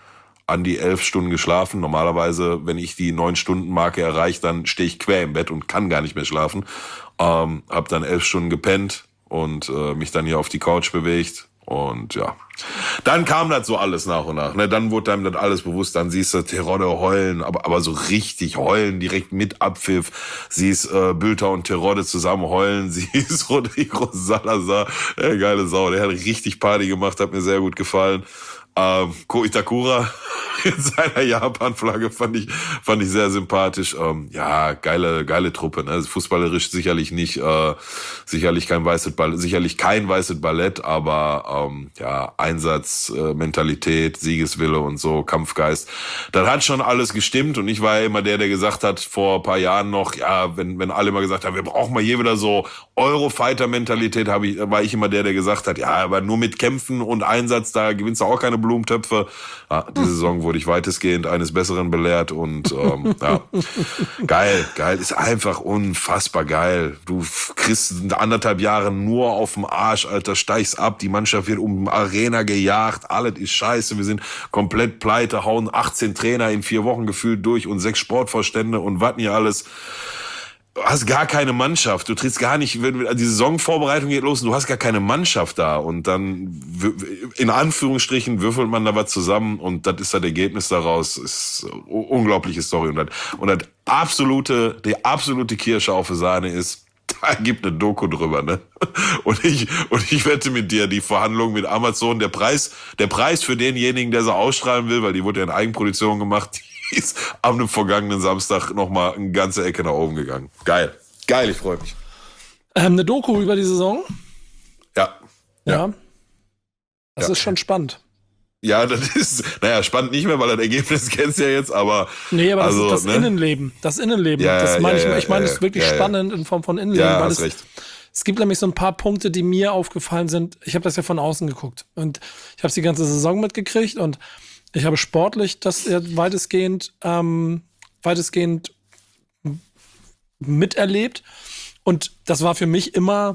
an die elf Stunden geschlafen. Normalerweise, wenn ich die neun Stunden Marke erreiche, dann stehe ich quer im Bett und kann gar nicht mehr schlafen. Ähm, hab dann elf Stunden gepennt und äh, mich dann hier auf die Couch bewegt. Und ja, dann kam das so alles nach und nach. Ne? Dann wurde einem das alles bewusst. Dann siehst du Terodde heulen, aber aber so richtig heulen, direkt mit Abpfiff. Siehst äh, Bülter und Terodde zusammen heulen. Siehst Rodrigo Salazar, äh, geile Sau. Der hat richtig Party gemacht, hat mir sehr gut gefallen. Ähm, Ko Itakura in seiner Japan-Flagge fand ich fand ich sehr sympathisch. Ähm, ja, geile geile Truppe. Ne? Fußballerisch sicherlich nicht, äh, sicherlich kein weißes Ballett, sicherlich kein weißes Ballett, aber ähm, ja Einsatz, äh, Mentalität, Siegeswille und so, Kampfgeist. Das hat schon alles gestimmt und ich war ja immer der, der gesagt hat vor ein paar Jahren noch, ja, wenn wenn alle immer gesagt haben, wir brauchen mal hier wieder so Eurofighter-Mentalität, habe ich war ich immer der, der gesagt hat, ja, aber nur mit Kämpfen und Einsatz, da gewinnst du auch keine Blumentöpfe. Ja, diese Saison wurde ich weitestgehend eines Besseren belehrt und ähm, ja, geil, geil, ist einfach unfassbar geil. Du kriegst anderthalb Jahre nur auf dem Arsch, Alter, steigst ab, die Mannschaft wird um Arena gejagt, alles ist scheiße, wir sind komplett pleite, hauen achtzehn Trainer in vier Wochen gefühlt durch und sechs Sportvorstände und was nicht alles. Du hast gar keine Mannschaft, du trittst gar nicht, wenn die Saisonvorbereitung geht los und du hast gar keine Mannschaft da und dann in Anführungsstrichen würfelt man da was zusammen und das ist das Ergebnis daraus, ist eine unglaubliche Story und das, und das absolute, die absolute Kirsche auf der Sahne ist, da gibt eine Doku drüber, ne? Und ich, und ich wette mit dir, die Verhandlungen mit Amazon, der Preis, der Preis für denjenigen, der sie ausstrahlen will, weil die wurde ja in Eigenproduktion gemacht, ist am vergangenen Samstag nochmal eine ganze Ecke nach oben gegangen. Geil. Geil, ich freue mich. Ähm, eine Doku über die Saison? Ja. Ja. ja. Das ja. ist schon spannend. Ja, das ist, naja, spannend nicht mehr, weil das Ergebnis kennst du ja jetzt, aber. Nee, aber also, das ist das ne? Innenleben. Das Innenleben. Ja, das meine ja, ich, ja, ich meine, es ja, ist wirklich ja, ja. spannend in Form von Innenleben. Ja, weil hast es, recht. Es gibt nämlich so ein paar Punkte, die mir aufgefallen sind. Ich habe das ja von außen geguckt und ich habe es die ganze Saison mitgekriegt und ich habe sportlich das weitestgehend, ähm, weitestgehend miterlebt und das war für mich immer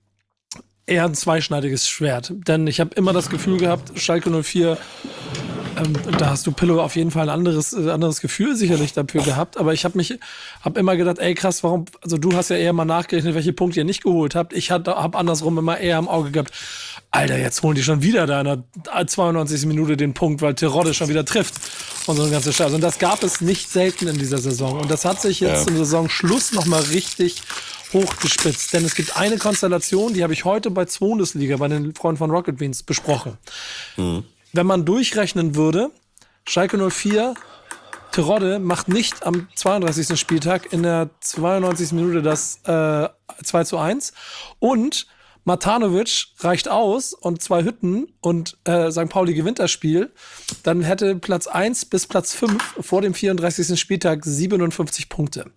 eher ein zweischneidiges Schwert, denn ich habe immer das Gefühl gehabt, Schalke null vier, ähm, da hast du Pillow auf jeden Fall ein anderes, äh, anderes Gefühl sicherlich dafür gehabt, aber ich habe mich, habe immer gedacht, ey krass, warum, also du hast ja eher mal nachgerechnet, welche Punkte ihr nicht geholt habt, ich habe hab andersrum immer eher im Auge gehabt, Alter, jetzt holen die schon wieder da in der zweiundneunzigsten Minute den Punkt, weil Terodde schon wieder trifft und so ein ganzer Scheiß. Und das gab es nicht selten in dieser Saison. Und das hat sich jetzt ja. zum Saisonschluss nochmal richtig hochgespitzt. Denn es gibt eine Konstellation, die habe ich heute bei Bundesliga, bei den Freunden von Rocket Beans besprochen. Mhm. Wenn man durchrechnen würde, Schalke null vier, Terodde macht nicht am zweiunddreißigsten Spieltag in der zweiundneunzigsten Minute das äh, zwei zu eins und Matanovic reicht aus und zwei Hütten und äh, Sankt Pauli gewinnt das Spiel, dann hätte Platz eins bis Platz fünf vor dem vierunddreißigsten Spieltag siebenundfünfzig Punkte.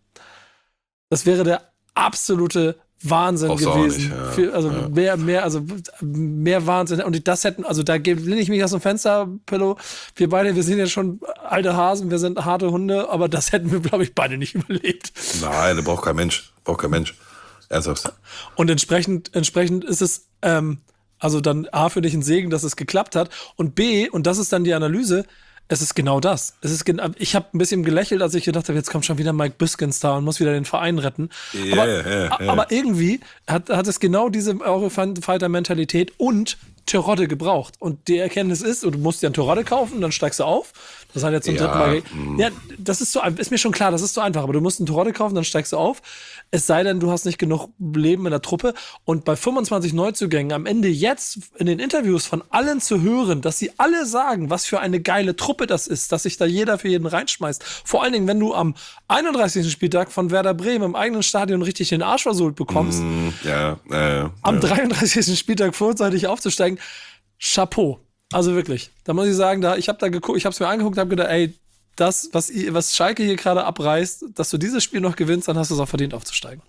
Das wäre der absolute Wahnsinn gewesen. Ja, Für, also ja. mehr, mehr, also mehr Wahnsinn. Und das hätten, also da lehne ich mich aus dem Fenster, Pillow. Wir beide, wir sind ja schon alte Hasen, wir sind harte Hunde, aber das hätten wir, glaube ich, beide nicht überlebt. Nein, da braucht kein Mensch. Braucht kein Mensch. Ernsthaft. Und entsprechend, entsprechend ist es, ähm, also dann A, für dich ein Segen, dass es geklappt hat. Und B, und das ist dann die Analyse, es ist genau das. Es ist gen- ich habe ein bisschen gelächelt, als ich gedacht habe, jetzt kommt schon wieder Mike Biskins da und muss wieder den Verein retten. Yeah, aber, yeah, yeah. aber irgendwie hat, hat es genau diese Eurofighter-Mentalität und Terodde gebraucht. Und die Erkenntnis ist, du musst dir einen Terodde kaufen, dann steigst du auf. Das hat jetzt zum Ja, dritten Mal. Ge- mm. ja, das ist so, ist mir schon klar, das ist so einfach. Aber du musst einen Terodde kaufen, dann steigst du auf. Es sei denn, du hast nicht genug Leben in der Truppe. Und bei fünfundzwanzig Neuzugängen am Ende jetzt in den Interviews von allen zu hören, dass sie alle sagen, was für eine geile Truppe das ist, dass sich da jeder für jeden reinschmeißt. Vor allen Dingen, wenn du am einunddreißigsten Spieltag von Werder Bremen im eigenen Stadion richtig den Arsch versohlt bekommst, Mm, ja, ja, ja. am dreiunddreißigsten Spieltag vorzeitig aufzusteigen, Chapeau. Also wirklich. Da muss ich sagen, da, ich habe da geguckt, ich habe es mir angeguckt und habe gedacht, ey, das, was, was Schalke hier gerade abreißt, dass du dieses Spiel noch gewinnst, dann hast du es auch verdient aufzusteigen.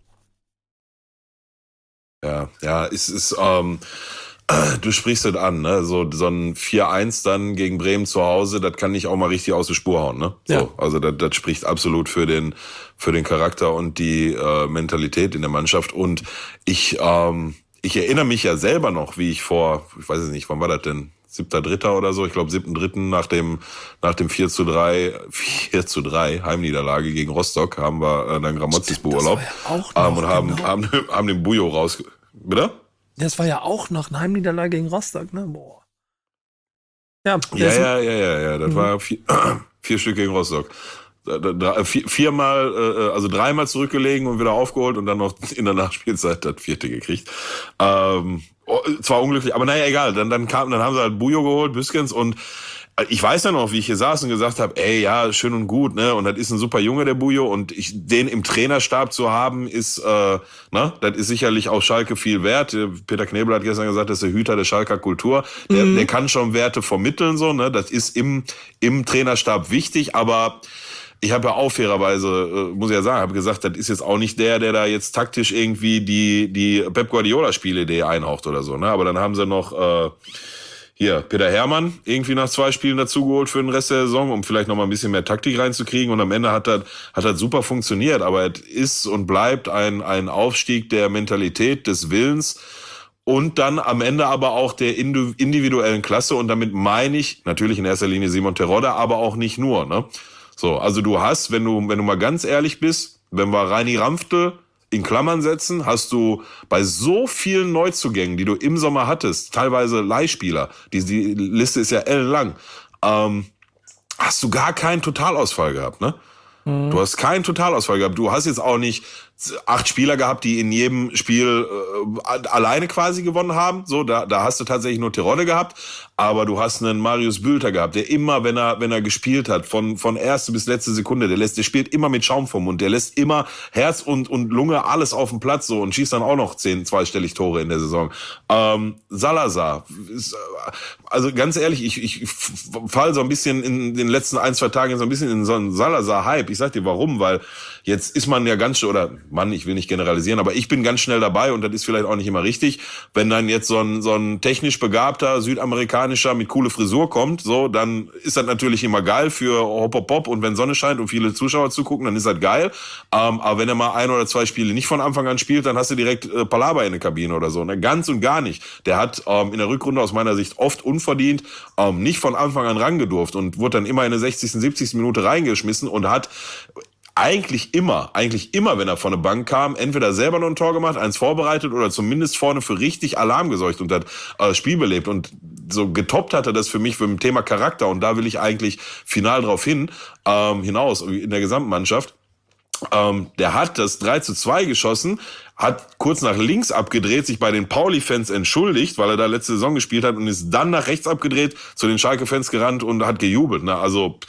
Ja, ja, es ist, ähm, du sprichst es an, ne? So, so ein vier eins dann gegen Bremen zu Hause, das kann nicht auch mal richtig aus der Spur hauen, ne? So, Ja. also das, das spricht absolut für den, für den Charakter und die äh, Mentalität in der Mannschaft. Und ich, ähm, ich erinnere mich ja selber noch, wie ich vor, ich weiß es nicht, wann war das denn? siebter Dritter oder so, ich glaube siebten Dritten nach dem nach dem vier zu drei Heimniederlage gegen Rostock haben wir äh, dann Gramozis beurlaubt ja ähm, und haben, genau. haben haben den Bujo raus. Bitte? Das war ja auch noch eine Heimniederlage gegen Rostock, ne? Boah. Ja, Ja, ja, ja, ja, ja, das mhm. war vier, vier Stück gegen Rostock. Drei, vier, viermal, äh, also dreimal zurückgelegen und wieder aufgeholt und dann noch in der Nachspielzeit das vierte gekriegt. Ähm, zwar unglücklich, aber naja, egal. Dann, dann kam, dann haben sie halt Bujo geholt, Büskens, und ich weiß ja noch, wie ich hier saß und gesagt habe, ey, ja, schön und gut, ne, und das ist ein super Junge, der Bujo, und ich, den im Trainerstab zu haben, ist, äh, ne, das ist sicherlich auch Schalke viel wert. Peter Knebel hat gestern gesagt, das ist der Hüter der Schalker Kultur. Der, mhm. der kann schon Werte vermitteln, so, ne, das ist im, im Trainerstab wichtig, aber ich habe ja auch fairerweise, muss ich ja sagen, habe gesagt, das ist jetzt auch nicht der, der da jetzt taktisch irgendwie die die Pep Guardiola-Spielidee einhaucht oder so, ne? Aber dann haben sie noch äh, hier Peter Hermann irgendwie nach zwei Spielen dazugeholt für den Rest der Saison, um vielleicht noch mal ein bisschen mehr Taktik reinzukriegen. Und am Ende hat das hat das super funktioniert. Aber es ist und bleibt ein ein Aufstieg der Mentalität, des Willens. Und dann am Ende aber auch der individuellen Klasse. Und damit meine ich natürlich in erster Linie Simon Terodde, aber auch nicht nur, ne? So, also du hast, wenn du, wenn du mal ganz ehrlich bist, wenn wir Reini Ramftl in Klammern setzen, hast du bei so vielen Neuzugängen, die du im Sommer hattest, teilweise Leihspieler, die, die Liste ist ja ellenlang, ähm, hast du gar keinen Totalausfall gehabt, ne? Mhm. Du hast keinen Totalausfall gehabt. Du hast jetzt auch nicht acht Spieler gehabt, die in jedem Spiel äh, alleine quasi gewonnen haben. So, da, da hast du tatsächlich nur Terodde gehabt. Aber du hast einen Marius Bülter gehabt, der immer, wenn er, wenn er gespielt hat, von, von erste bis letzte Sekunde, der lässt, der spielt immer mit Schaum vom Mund. Der lässt immer Herz und, und Lunge alles auf dem Platz, so, und schießt dann auch noch zehn zweistellig Tore in der Saison. Ähm, Salazar, ist, also ganz ehrlich, ich, ich fall so ein bisschen in den letzten ein, zwei Tagen so ein bisschen in so einen Salazar-Hype. Ich sag dir warum, weil jetzt ist man ja ganz schön, oder Mann, ich will nicht generalisieren, aber ich bin ganz schnell dabei, und das ist vielleicht auch nicht immer richtig, wenn dann jetzt so ein, so ein technisch begabter Südamerikanischer mit coole Frisur kommt, so, dann ist das natürlich immer geil für Hop Hop Hop, und wenn Sonne scheint und viele Zuschauer zugucken, dann ist das geil, ähm, aber wenn er mal ein oder zwei Spiele nicht von Anfang an spielt, dann hast du direkt äh, Palaba in der Kabine oder so, ne? Ganz und gar nicht. Der hat ähm, in der Rückrunde aus meiner Sicht oft unverdient ähm, nicht von Anfang an rangedurft und wurde dann immer in der sechzigsten, siebzigsten Minute reingeschmissen und hat eigentlich immer, eigentlich immer, wenn er von der Bank kam, entweder selber noch ein Tor gemacht, eins vorbereitet oder zumindest vorne für richtig Alarm gesorgt und hat äh, Spiel belebt. Und so getoppt hat er das für mich für dem Thema Charakter. Und da will ich eigentlich final drauf hin, ähm, hinaus in der Gesamtmannschaft. Ähm, der hat das drei zu zwei geschossen, hat kurz nach links abgedreht, sich bei den Pauli-Fans entschuldigt, weil er da letzte Saison gespielt hat, und ist dann nach rechts abgedreht, zu den Schalke-Fans gerannt und hat gejubelt. Ne? Also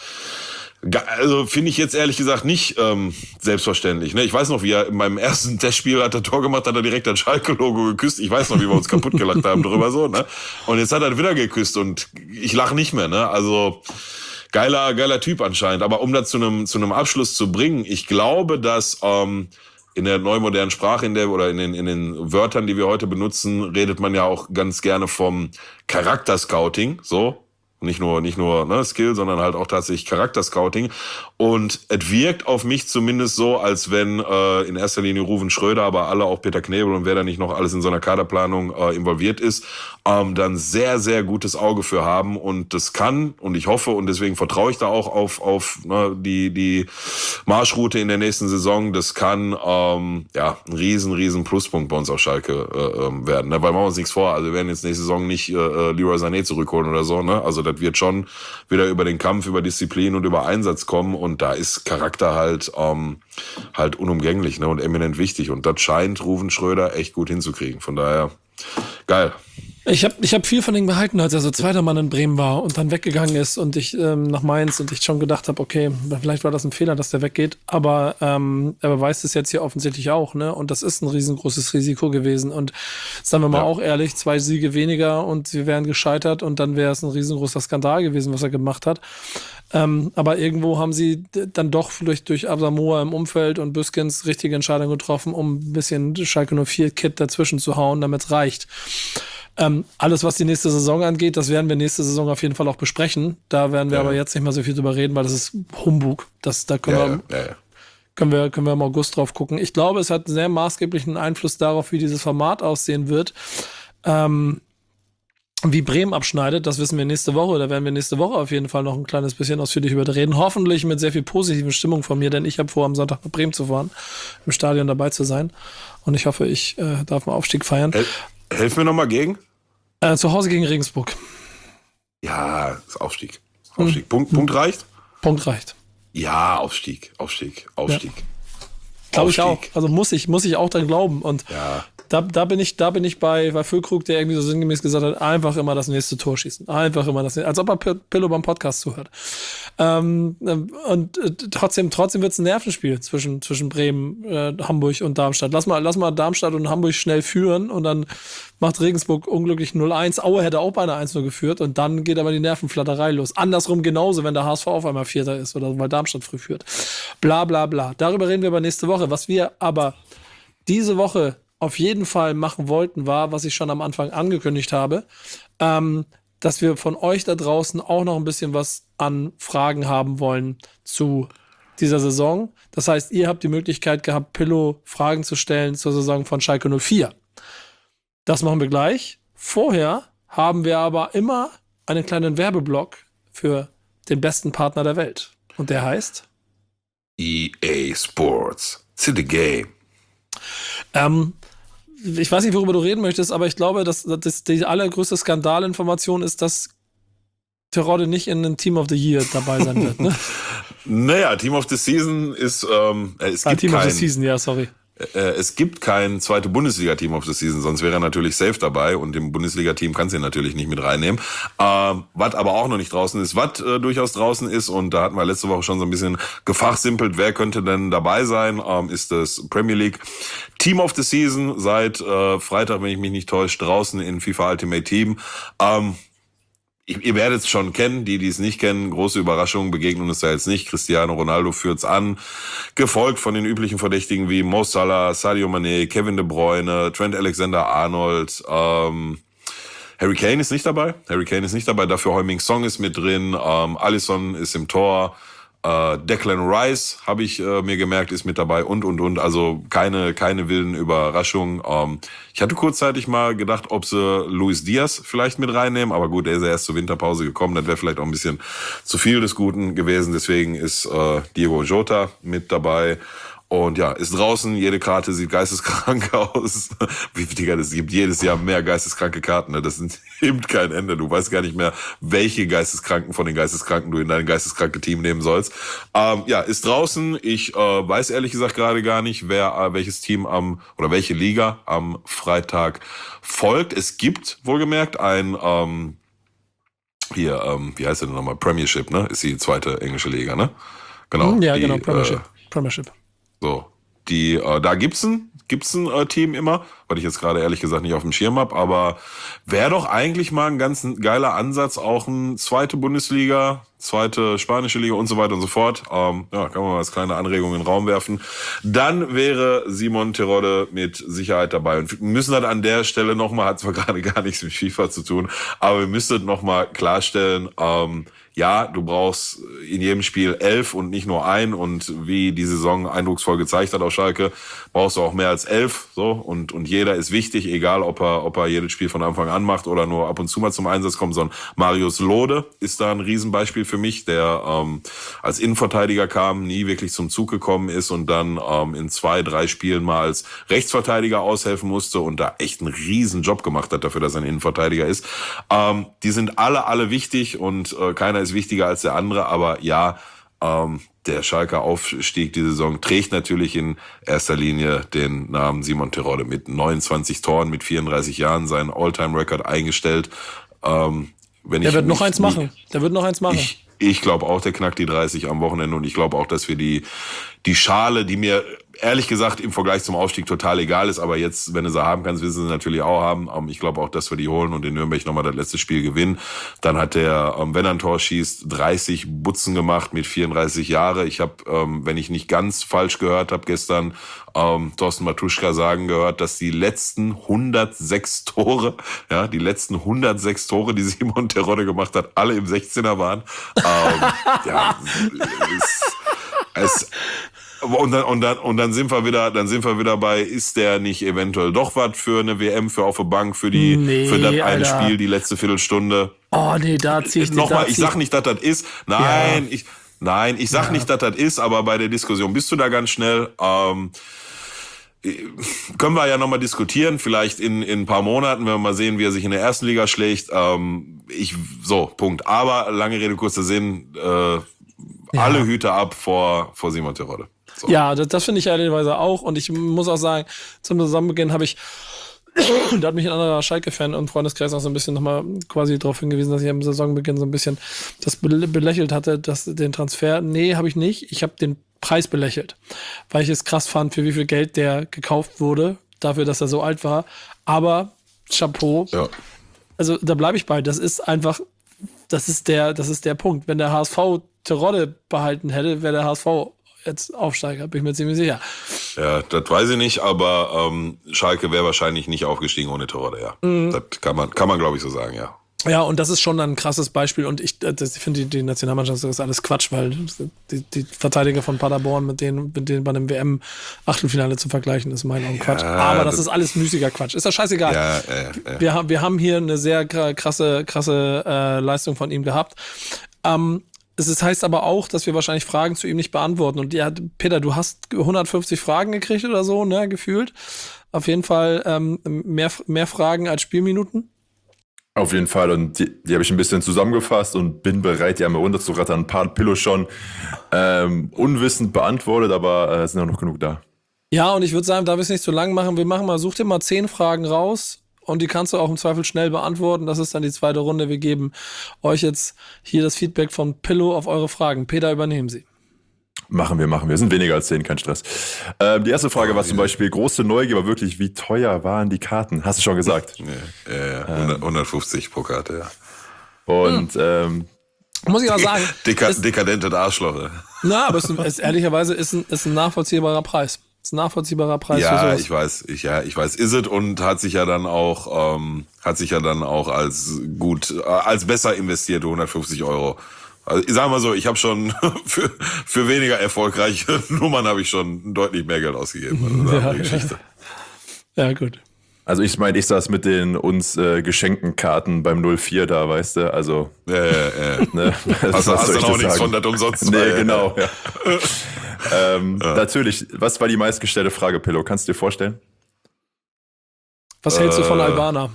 Also finde ich jetzt ehrlich gesagt nicht ähm, selbstverständlich. Ne? Ich weiß noch, wie er in meinem ersten Testspiel hat er Tor gemacht, hat er direkt das Schalke-Logo geküsst. Ich weiß noch, wie wir uns kaputt gelacht haben drüber so. Ne? Und jetzt hat er wieder geküsst und ich lache nicht mehr. Ne? Also geiler, geiler Typ anscheinend. Aber um das zu einem zu einem Abschluss zu bringen, ich glaube, dass ähm, in der neumodernen Sprache, in der oder in den in den Wörtern, die wir heute benutzen, redet man ja auch ganz gerne vom Charakterscouting. So. Nicht nur, nicht nur ne, Skill, sondern halt auch tatsächlich Charakterscouting. Und es wirkt auf mich zumindest so, als wenn äh, in erster Linie Ruven Schröder, aber alle, auch Peter Knebel und wer da nicht noch alles in so einer Kaderplanung äh, involviert ist, ähm, dann sehr, sehr gutes Auge für haben. Und das kann, und ich hoffe, und deswegen vertraue ich da auch auf auf ne, die die Marschroute in der nächsten Saison, das kann ähm, ja ein riesen, riesen Pluspunkt bei uns auf Schalke äh, werden. Ne? Weil machen wir uns nichts vor, also wir werden jetzt nächste Saison nicht äh, Leroy Sané zurückholen oder so, ne? Also das wird schon wieder über den Kampf, über Disziplin und über Einsatz kommen, und da ist Charakter halt ähm, halt unumgänglich, ne, und eminent wichtig, und das scheint Ruven Schröder echt gut hinzukriegen. Von daher geil. Ich habe ich hab viel von ihm gehalten, als er so zweiter Mann in Bremen war und dann weggegangen ist und ich ähm, nach Mainz und ich schon gedacht habe, okay, vielleicht war das ein Fehler, dass der weggeht, aber ähm, er beweist es jetzt hier offensichtlich auch, ne? Und das ist ein riesengroßes Risiko gewesen, und sagen wir mal ja. auch ehrlich, zwei Siege weniger und wir wären gescheitert, und dann wäre es ein riesengroßer Skandal gewesen, was er gemacht hat. Ähm, aber irgendwo haben sie dann doch durch, durch Asamoah im Umfeld und Büskens richtige Entscheidung getroffen, um ein bisschen Schalke null vier Kit dazwischen zu hauen, damit es reicht. Ähm, alles, was die nächste Saison angeht, das werden wir nächste Saison auf jeden Fall auch besprechen. Da werden wir ja. aber jetzt nicht mehr so viel drüber reden, weil das ist Humbug. Das, da können, ja, wir, ja, ja. können wir können wir im August drauf gucken. Ich glaube, es hat einen sehr maßgeblichen Einfluss darauf, wie dieses Format aussehen wird. Ähm, wie Bremen abschneidet, das wissen wir nächste Woche. Da werden wir nächste Woche auf jeden Fall noch ein kleines bisschen ausführlich über reden. Hoffentlich mit sehr viel positiven Stimmung von mir, denn ich habe vor, am Sonntag nach Bremen zu fahren, im Stadion dabei zu sein. Und ich hoffe, ich äh, darf mal Aufstieg feiern. Hel- Helf mir nochmal gegen. Äh, zu Hause gegen Regensburg. Ja, ist Aufstieg. Aufstieg. Hm. Punkt, Punkt reicht? Punkt reicht. Ja, Aufstieg, Aufstieg, Aufstieg. Ja. Glaube ich auch. Also muss ich, muss ich auch dran glauben. Und ja. da, da bin ich, da bin ich bei, bei Füllkrug, der irgendwie so sinngemäß gesagt hat, einfach immer das nächste Tor schießen. Einfach immer das nächste, als ob er P- Pillow beim Podcast zuhört. Ähm, und äh, trotzdem, trotzdem wird es ein Nervenspiel zwischen, zwischen Bremen, äh, Hamburg und Darmstadt. Lass mal, lass mal Darmstadt und Hamburg schnell führen und dann macht Regensburg unglücklich null eins. Aue hätte auch beinahe eins null geführt und dann geht aber die Nervenflatterei los. Andersrum genauso, wenn der H S V auf einmal Vierter ist oder weil Darmstadt früh führt. Bla, bla, bla. Darüber reden wir aber nächste Woche. Was wir aber diese Woche auf jeden Fall machen wollten, war, was ich schon am Anfang angekündigt habe, ähm, dass wir von euch da draußen auch noch ein bisschen was an Fragen haben wollen zu dieser Saison. Das heißt, ihr habt die Möglichkeit gehabt, Pillow Fragen zu stellen zur Saison von Schalke null vier. Das machen wir gleich. Vorher haben wir aber immer einen kleinen Werbeblock für den besten Partner der Welt. Und der heißt? E A Sports. It's in the game. Ähm, ich weiß nicht, worüber du reden möchtest, aber ich glaube, dass, dass die allergrößte Skandalinformation ist, dass Terodde nicht in den Team of the Year dabei sein wird. Ne? Naja, Team of the Season ist, ähm, es ah, gibt Team kein, of the Season, ja, sorry. Äh, es gibt kein zweite Bundesliga-Team of the Season, sonst wäre er natürlich safe dabei und im Bundesliga-Team kannst du ihn natürlich nicht mit reinnehmen. Ähm, was aber auch noch nicht draußen ist, was äh, durchaus draußen ist, und da hatten wir letzte Woche schon so ein bisschen gefachsimpelt, wer könnte denn dabei sein, ähm, ist das Premier League Team of the Season seit äh, Freitag, wenn ich mich nicht täusche, draußen in FIFA Ultimate Team. Ähm, Ihr werdet es schon kennen, die, die es nicht kennen, große Überraschungen begegnen uns da jetzt nicht. Cristiano Ronaldo führt's an, gefolgt von den üblichen Verdächtigen wie Mo Salah, Sadio Mané, Kevin De Bruyne, Trent Alexander-Arnold, ähm, Harry Kane ist nicht dabei. Harry Kane ist nicht dabei, dafür Heung-min Son ist mit drin, ähm, Alisson ist im Tor, äh, Declan Rice, habe ich äh, mir gemerkt, ist mit dabei und, und, und. Also keine keine wilden Überraschungen. Ähm, ich hatte kurzzeitig mal gedacht, ob sie Luis Diaz vielleicht mit reinnehmen, aber gut, er ist ja erst zur Winterpause gekommen, das wäre vielleicht auch ein bisschen zu viel des Guten gewesen. Deswegen ist äh, Diego Jota mit dabei. Und ja, ist draußen, jede Karte sieht geisteskrank aus. Wie Digga, es gibt jedes Jahr mehr geisteskranke Karten, ne? Das sind eben kein Ende. Du weißt gar nicht mehr, welche Geisteskranken von den Geisteskranken du in dein geisteskranke Team nehmen sollst. Ähm, ja, ist draußen. Ich äh, weiß ehrlich gesagt gerade gar nicht, wer äh, welches Team am oder welche Liga am Freitag folgt. Es gibt wohlgemerkt ein ähm, hier, ähm, wie heißt der denn nochmal? Premiership, ne? Ist die zweite englische Liga, ne? Genau. Ja, die, genau, Premiership. Äh, Premiership. So, die, äh, da gibt's ein, gibt's ein äh, Team immer, weil ich jetzt gerade ehrlich gesagt nicht auf dem Schirm hab, aber wäre doch eigentlich mal ein ganz geiler Ansatz, auch ein zweite Bundesliga, zweite spanische Liga und so weiter und so fort. Ähm, ja, kann man mal als kleine Anregung in den Raum werfen. Dann wäre Simon Terodde mit Sicherheit dabei. Und wir müssen halt an der Stelle nochmal, hat zwar gerade gar nichts mit FIFA zu tun, aber wir müssen nochmal klarstellen, ähm, ja, du brauchst in jedem Spiel elf und nicht nur ein, und wie die Saison eindrucksvoll gezeigt hat auf Schalke, brauchst du auch mehr als elf, so, und und jeder ist wichtig, egal ob er ob er jedes Spiel von Anfang an macht oder nur ab und zu mal zum Einsatz kommt. So ein Marius Lode ist da ein Riesenbeispiel für mich, der ähm, als Innenverteidiger kam, nie wirklich zum Zug gekommen ist und dann ähm, in zwei, drei Spielen mal als Rechtsverteidiger aushelfen musste und da echt einen riesen Job gemacht hat dafür, dass er ein Innenverteidiger ist. Ähm, die sind alle, alle wichtig und äh, keiner ist wichtiger als der andere, aber ja, ähm, der Schalker Aufstieg die Saison trägt natürlich in erster Linie den Namen Simon Terodde mit neunundzwanzig Toren, mit vierunddreißig Jahren, seinen All-Time-Record eingestellt. Ähm, wenn der ich wird noch mich, eins machen. Der wird noch eins machen. Ich, ich glaube auch, der knackt die dreißig am Wochenende, und ich glaube auch, dass wir die, die Schale, die mir ehrlich gesagt im Vergleich zum Aufstieg total egal ist, aber jetzt, wenn du sie haben kannst, willst du sie natürlich auch haben. Ich glaube auch, dass wir die holen und in Nürnberg nochmal das letzte Spiel gewinnen. Dann hat der, wenn er ein Tor schießt, dreißig Butzen gemacht mit vierunddreißig Jahre. Ich habe, wenn ich nicht ganz falsch gehört habe, gestern ähm, Thorsten Matuschka sagen gehört, dass die letzten hundertsechs Tore, ja, die letzten hundertsechs Tore, die Simon Terodde gemacht hat, alle im sechzehner waren. ähm, ja, es, es Und dann, und dann, und dann sind wir wieder, dann sind wir wieder bei, ist der nicht eventuell doch was für eine W M, für auf der Bank, für die, Nee, für das eine Alter. Spiel, die letzte Viertelstunde. Oh nee, da zieh ich Nochmal, da ich zieh sag nicht, dass das ist. Nein, Ja. ich, nein, ich sag Ja. nicht, dass das ist, aber bei der Diskussion bist du da ganz schnell. Ähm, können wir ja nochmal diskutieren, vielleicht in, in ein paar Monaten, wenn wir mal sehen, wie er sich in der ersten Liga schlägt. Ähm, ich, so, Punkt. Aber, lange Rede, kurzer Sinn, äh, alle Hüte ab vor, vor Simon Terodde. So. Ja, das, das finde ich ehrlicherweise auch. Und ich muss auch sagen, zum Saisonbeginn habe ich, da hat mich ein anderer Schalke-Fan und Freundeskreis auch so ein bisschen nochmal quasi darauf hingewiesen, dass ich am Saisonbeginn so ein bisschen das be- belächelt hatte, dass den Transfer, nee, habe ich nicht. Ich habe den Preis belächelt, weil ich es krass fand, für wie viel Geld der gekauft wurde, dafür, dass er so alt war. Aber Chapeau, Ja. also da bleibe ich bei. Das ist einfach, das ist der, das ist der Punkt. Wenn der H S V Terodde behalten hätte, wäre der H S V jetzt Aufsteiger, bin ich mir ziemlich sicher. Ja, das weiß ich nicht, aber ähm, Schalke wäre wahrscheinlich nicht aufgestiegen ohne Terodde, ja. Mhm. Das kann man, kann man glaube ich so sagen, ja. Ja, und das ist schon ein krasses Beispiel. Und ich, das, ich finde, die, die Nationalmannschaft das ist alles Quatsch, weil die, die Verteidiger von Paderborn mit denen, mit denen bei einem W M-Achtelfinale zu vergleichen, ist meiner Meinung nach Quatsch. Aber das, das- ist alles müßiger Quatsch. Ist das scheißegal. Ja, ja, ja. Wir, haben- wir haben hier eine sehr kra- krasse, krasse äh, Leistung von ihm gehabt. Ähm, es ist, heißt aber auch, dass wir wahrscheinlich Fragen zu ihm nicht beantworten. Und ja, Peter, du hast hundertfünfzig Fragen gekriegt oder so, ne, gefühlt. Auf jeden Fall ähm, mehr, mehr Fragen als Spielminuten. Auf jeden Fall. Und die, die habe ich ein bisschen zusammengefasst und bin bereit, die einmal runterzurattern. Ein paar Pillow schon ähm, unwissend beantwortet, aber äh, es sind auch noch genug da. Ja, und ich würde sagen, da wir es nicht zu lang machen, wir machen mal, such dir mal zehn Fragen raus und die kannst du auch im Zweifel schnell beantworten. Das ist dann die zweite Runde. Wir geben euch jetzt hier das Feedback von Pillow auf eure Fragen. Peter, übernehmen Sie. Machen wir, machen wir. Sind weniger als zehn, kein Stress. Ähm, die erste Frage war zum Beispiel, große Neugier war wirklich, wie teuer waren die Karten? Hast du schon gesagt. Ja, ja, ja. hundert, hundertfünfzig pro Karte, ja. Und ähm, Muss ich auch sagen, Deka- ist, dekadente Arschloche. na, aber es ist, es, ehrlicherweise ist ein, ist ein nachvollziehbarer Preis. Ist ein nachvollziehbarer Preis für Ja, sowas. ich weiß, ich, ja, ich weiß, ist es und hat sich ja dann auch, ähm, hat sich ja dann auch als gut, äh, als besser investierte hundertfünfzig Euro. Also ich sag mal so, ich habe schon für, für weniger erfolgreiche Nummern habe ich schon deutlich mehr Geld ausgegeben. Also eine Ja, andere ja. Geschichte. Ja, gut. also ich meine, ich saß mit den uns äh, geschenkten Karten beim null vier da, weißt du, also Ja, ja, ja. ne? Hast, Was hast soll dann ich auch dir nichts sagen? von das umsonst. Nee, weil- genau, ja. ähm, Natürlich, was war die meistgestellte Frage, Pillow? Kannst du dir vorstellen? Was hältst du von Äh. Albana?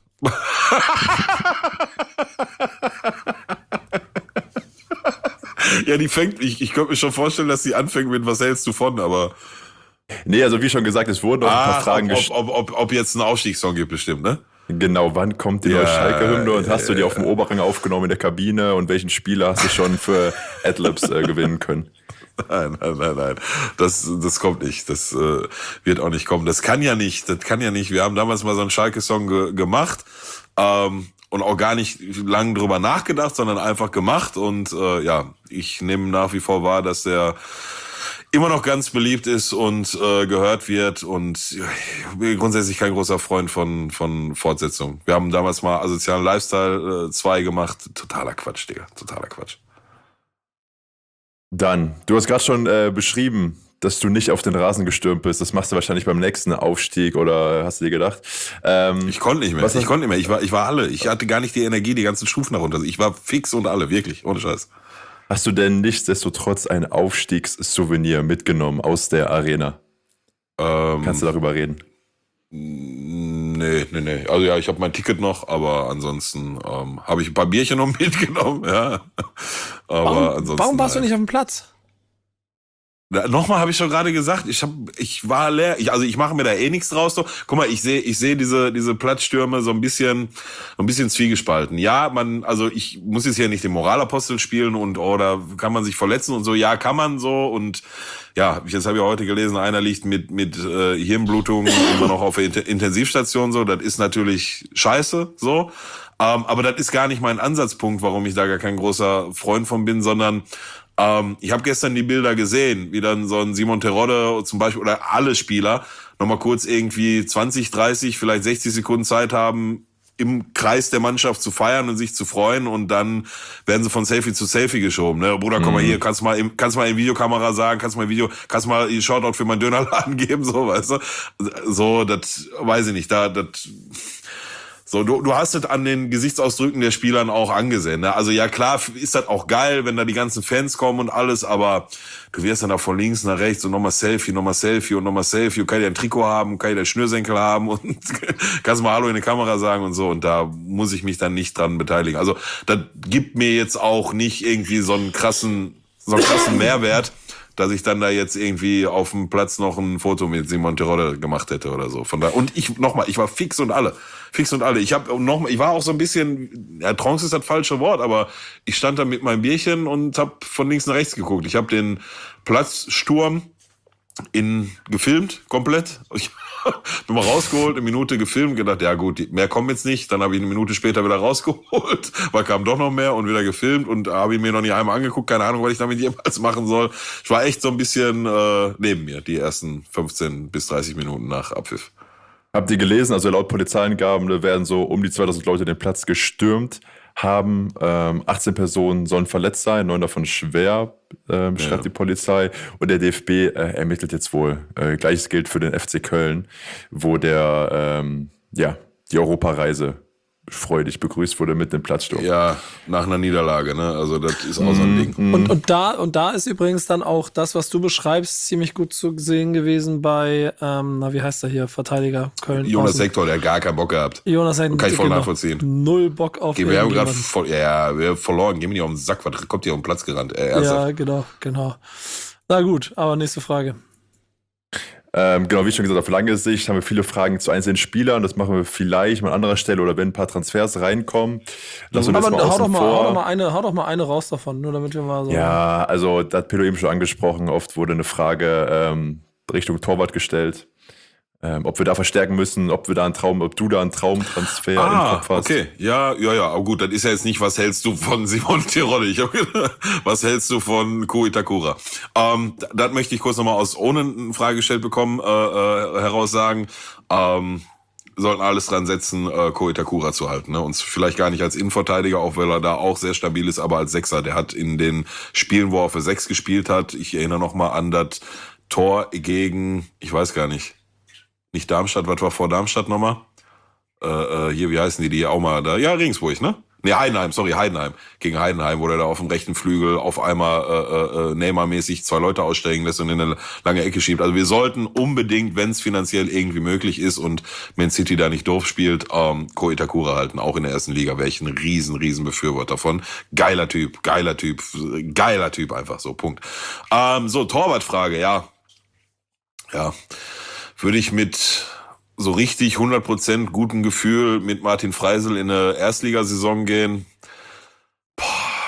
Ja, die fängt, ich, ich könnte mir schon vorstellen, dass sie anfängt mit, was hältst du von, aber. Nee, also wie schon gesagt, es wurden noch ein paar Ah, Fragen ob, gestellt. ob, ob, ob, ob jetzt ein Aufstiegssong gibt, bestimmt, ne? Genau, wann kommt die Ja, neue Schalke-Hymne und hast du die ja. auf dem Oberrang aufgenommen in der Kabine und welchen Spieler hast du schon für Adlibs äh, gewinnen können? Nein, nein, nein, nein. Das, das kommt nicht. Das äh, wird auch nicht kommen. Das kann ja nicht. Das kann ja nicht. Wir haben damals mal so einen Schalke-Song ge gemacht ähm, und auch gar nicht lang drüber nachgedacht, sondern einfach gemacht. Und äh, ja, ich nehme nach wie vor wahr, dass der immer noch ganz beliebt ist und äh, gehört wird. Und ich bin grundsätzlich kein großer Freund von von Fortsetzung. Wir haben damals mal Asozialen Lifestyle zwei gemacht. Totaler Quatsch, Digga. Totaler Quatsch. Dann, du hast gerade schon äh, beschrieben, dass du nicht auf den Rasen gestürmt bist. Das machst du wahrscheinlich beim nächsten Aufstieg oder hast du dir gedacht? Ähm, Ich konnte nicht mehr. Was Ich hast- konnte nicht mehr. Ich war, ich war alle. Ich hatte gar nicht die Energie, die ganzen Stufen darunter. Ich war fix und alle, wirklich, ohne Scheiß. Hast du denn nichtsdestotrotz ein Aufstiegssouvenir mitgenommen aus der Arena? Ähm, Kannst du darüber reden? Nee, nee, nee. Also ja, ich habe mein Ticket noch, aber ansonsten ähm, habe ich ein paar Bierchen noch mitgenommen, ja. Aber Warum, ansonsten. warum warst du nein. nicht auf dem Platz? Da, nochmal habe ich schon gerade gesagt, ich hab, ich war leer. Ich, also ich mache mir da eh nichts draus. So. Guck mal, ich sehe, ich sehe diese diese Platzstürme so ein bisschen, so ein bisschen zwiegespalten. Ja, man, also ich muss jetzt hier nicht den Moralapostel spielen und oder kann man sich verletzen und so. Ja, kann man so und ja, jetzt habe ich heute gelesen, einer liegt mit mit äh, Hirnblutung immer noch auf der Int- Intensivstation. So, das ist natürlich scheiße. So. Ähm, aber das ist gar nicht mein Ansatzpunkt, warum ich da gar kein großer Freund von bin, sondern ähm, ich habe gestern die Bilder gesehen, wie dann so ein Simon Terodde zum Beispiel oder alle Spieler nochmal kurz irgendwie zwanzig, dreißig, vielleicht sechzig Sekunden Zeit haben, im Kreis der Mannschaft zu feiern und sich zu freuen und dann werden sie von Selfie zu Selfie geschoben. Ne? Bruder, komm mal hier, kannst mal im, kannst mal in Videokamera sagen, kannst mal Video, kannst mal einen Shoutout für meinen Dönerladen geben, so, weißt du? So, das weiß ich nicht, da, das, so, du, du hast es an den Gesichtsausdrücken der Spielern auch angesehen, ne? Also ja, klar ist das auch geil, wenn da die ganzen Fans kommen und alles, aber du wirst dann da von links nach rechts und nochmal Selfie, nochmal Selfie und nochmal Selfie und kann ja ein Trikot haben, kann ja Schnürsenkel haben und kannst mal Hallo in die Kamera sagen und so und da muss ich mich dann nicht dran beteiligen. Also das gibt mir jetzt auch nicht irgendwie so einen krassen, so einen krassen Mehrwert, dass ich dann da jetzt irgendwie auf dem Platz noch ein Foto mit Simon Terodde gemacht hätte oder so. Von da und ich nochmal, ich war fix und alle, fix und alle. Ich habe noch mal, ich war auch so ein bisschen, ja, Trance ist das falsche Wort, aber ich stand da mit meinem Bierchen und habe von links nach rechts geguckt. Ich habe den Platzsturm in gefilmt komplett. Ich bin mal rausgeholt, eine Minute gefilmt, gedacht, ja gut, mehr kommt jetzt nicht. Dann habe ich eine Minute später wieder rausgeholt, weil kam doch noch mehr und wieder gefilmt und habe ich mir noch nicht einmal angeguckt. Keine Ahnung, was ich damit jemals machen soll. Ich war echt so ein bisschen äh, neben mir, die ersten fünfzehn bis dreißig Minuten nach Abpfiff. Habt ihr gelesen, also laut Polizeiangaben werden so um die zweitausend Leute den Platz gestürmt haben. Ähm, achtzehn Personen sollen verletzt sein, neun davon schwer, äh, schreibt ja die Polizei. Und der D F B äh, ermittelt jetzt wohl. Äh, Gleiches gilt für den F C Köln, wo der ähm, ja die Europareise freudig begrüßt wurde mit dem Platzsturm. Ja, nach einer Niederlage, ne? Also das ist auch so ein Ding. Und, und, da, und da ist übrigens dann auch das, was du beschreibst, ziemlich gut zu sehen gewesen bei, ähm, na wie heißt der hier, Verteidiger Köln. Jonas Hector, der hat gar keinen Bock gehabt. Jonas Hector. Kann ich voll genau, nachvollziehen. Null Bock auf okay, wir haben gerade voll, ja, wir haben verloren. Geh mir nicht auf den Sack, was kommt hier auf den Platz gerannt? Äh, ja, genau, genau. Na gut, aber nächste Frage. Ähm, genau, wie schon gesagt, auf lange Sicht haben wir viele Fragen zu einzelnen Spielern. Das machen wir vielleicht mal an anderer Stelle oder wenn ein paar Transfers reinkommen. Lass uns aber das mal hau, doch mal, vor. hau, doch mal eine, hau doch mal eine raus davon, nur damit wir mal so. Ja, also das hat Pedro eben schon angesprochen. Oft wurde eine Frage ähm, Richtung Torwart gestellt. Ähm, ob wir da verstärken müssen, ob wir da einen Traum, ob du da einen Traumtransfer ah, im Kopf hast. Okay, ja, ja, ja, aber gut, das ist ja jetzt nicht, was hältst du von Simon Terodde? Ich hab gedacht, was hältst du von Ko Itakura? Ähm, das möchte ich kurz nochmal aus ohne eine Frage gestellt bekommen, äh, äh, heraus sagen. Ähm, sollten alles dran setzen, äh, Ko Itakura zu halten. Ne? Und vielleicht gar nicht als Innenverteidiger, auch weil er da auch sehr stabil ist, aber als Sechser. Der hat in den Spielen, wo er für Sechs gespielt hat, ich erinnere nochmal an das Tor gegen, ich weiß gar nicht, nicht Darmstadt, was war vor Darmstadt nochmal? Äh, äh, hier, wie heißen die, die auch mal da? Ja, Regensburg, ne? Ne, Heidenheim, sorry, Heidenheim. Gegen Heidenheim, wo der da auf dem rechten Flügel auf einmal äh, äh, Neymar-mäßig zwei Leute aussteigen lässt und in eine lange Ecke schiebt. Also wir sollten unbedingt, wenn es finanziell irgendwie möglich ist und Man City da nicht doof spielt, ähm, Ko Itakura halten. Auch in der ersten Liga wäre ich ein riesen, riesen Befürworter von. Geiler Typ, geiler Typ, geiler Typ einfach so, Punkt. Ähm, so, Torwartfrage, ja. Ja. Würde ich mit so richtig hundert Prozent gutem Gefühl mit Martin Freisel in eine Erstligasaison gehen? Boah,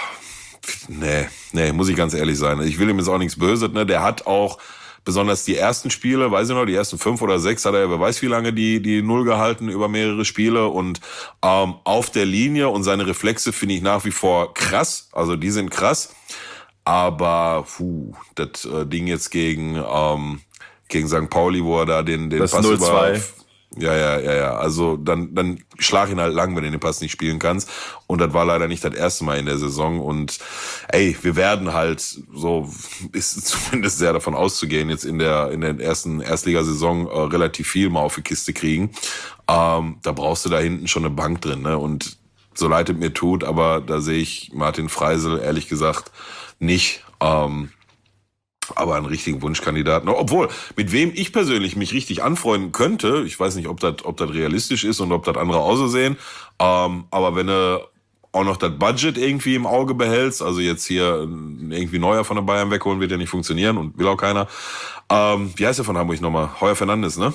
nee, nee, muss ich ganz ehrlich sein. Ich will ihm jetzt auch nichts Böses, ne? Der hat auch besonders die ersten Spiele, weiß ich noch, die ersten fünf oder sechs hat er, wer weiß wie lange, die die Null gehalten über mehrere Spiele und ähm, auf der Linie und seine Reflexe finde ich nach wie vor krass, also die sind krass, aber puh, das äh, Ding jetzt gegen ähm, gegen Sankt Pauli, wo er da den, den das Pass null über... zwei. Ja, ja, ja, ja. Also dann, dann schlag ihn halt lang, wenn du den Pass nicht spielen kannst. Und das war leider nicht das erste Mal in der Saison. Und ey, wir werden halt so, ist zumindest sehr davon auszugehen, jetzt in der in der ersten Erstligasaison äh, relativ viel mal auf die Kiste kriegen. Ähm, da brauchst du da hinten schon eine Bank drin, ne? Und so leid es mir tut, aber da sehe ich Martin Freisel ehrlich gesagt nicht. Ähm, aber einen richtigen Wunschkandidaten. Obwohl, mit wem ich persönlich mich richtig anfreunden könnte, ich weiß nicht, ob das ob das realistisch ist und ob das andere auch so sehen, ähm, aber wenn du auch noch das Budget irgendwie im Auge behältst, also jetzt hier irgendwie Neuer von der Bayern wegholen, wird ja nicht funktionieren und will auch keiner. Ähm, wie heißt der von Hamburg nochmal? Heuer Fernandes, ne?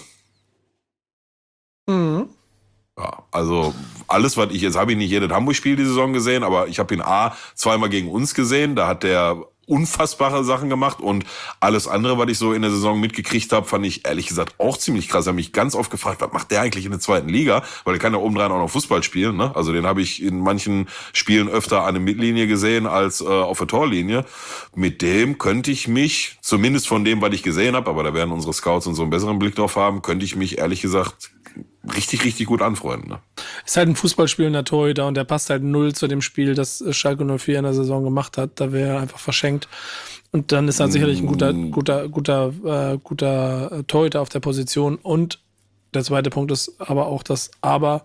Mhm. Ja, also alles, was ich, jetzt habe ich nicht jedes Hamburg-Spiel die Saison gesehen, aber ich habe ihn A, zweimal gegen uns gesehen, da hat der unfassbare Sachen gemacht und alles andere, was ich so in der Saison mitgekriegt habe, fand ich ehrlich gesagt auch ziemlich krass. Ich habe mich ganz oft gefragt, was macht der eigentlich in der zweiten Liga? Weil der kann ja obendrein auch noch Fußball spielen, ne? Also den habe ich in manchen Spielen öfter an der Mittellinie gesehen als äh, auf der Torlinie. Mit dem könnte ich mich, zumindest von dem, was ich gesehen habe, aber da werden unsere Scouts und so einen besseren Blick drauf haben, könnte ich mich ehrlich gesagt richtig, richtig gut anfreunden. Ne? Ist halt ein Fußballspielender Torhüter und der passt halt null zu dem Spiel, das Schalke null vier in der Saison gemacht hat. Da wäre er einfach verschenkt. Und dann ist er sicherlich ein guter, guter, guter, äh, guter Torhüter auf der Position. Und der zweite Punkt ist aber auch das Aber.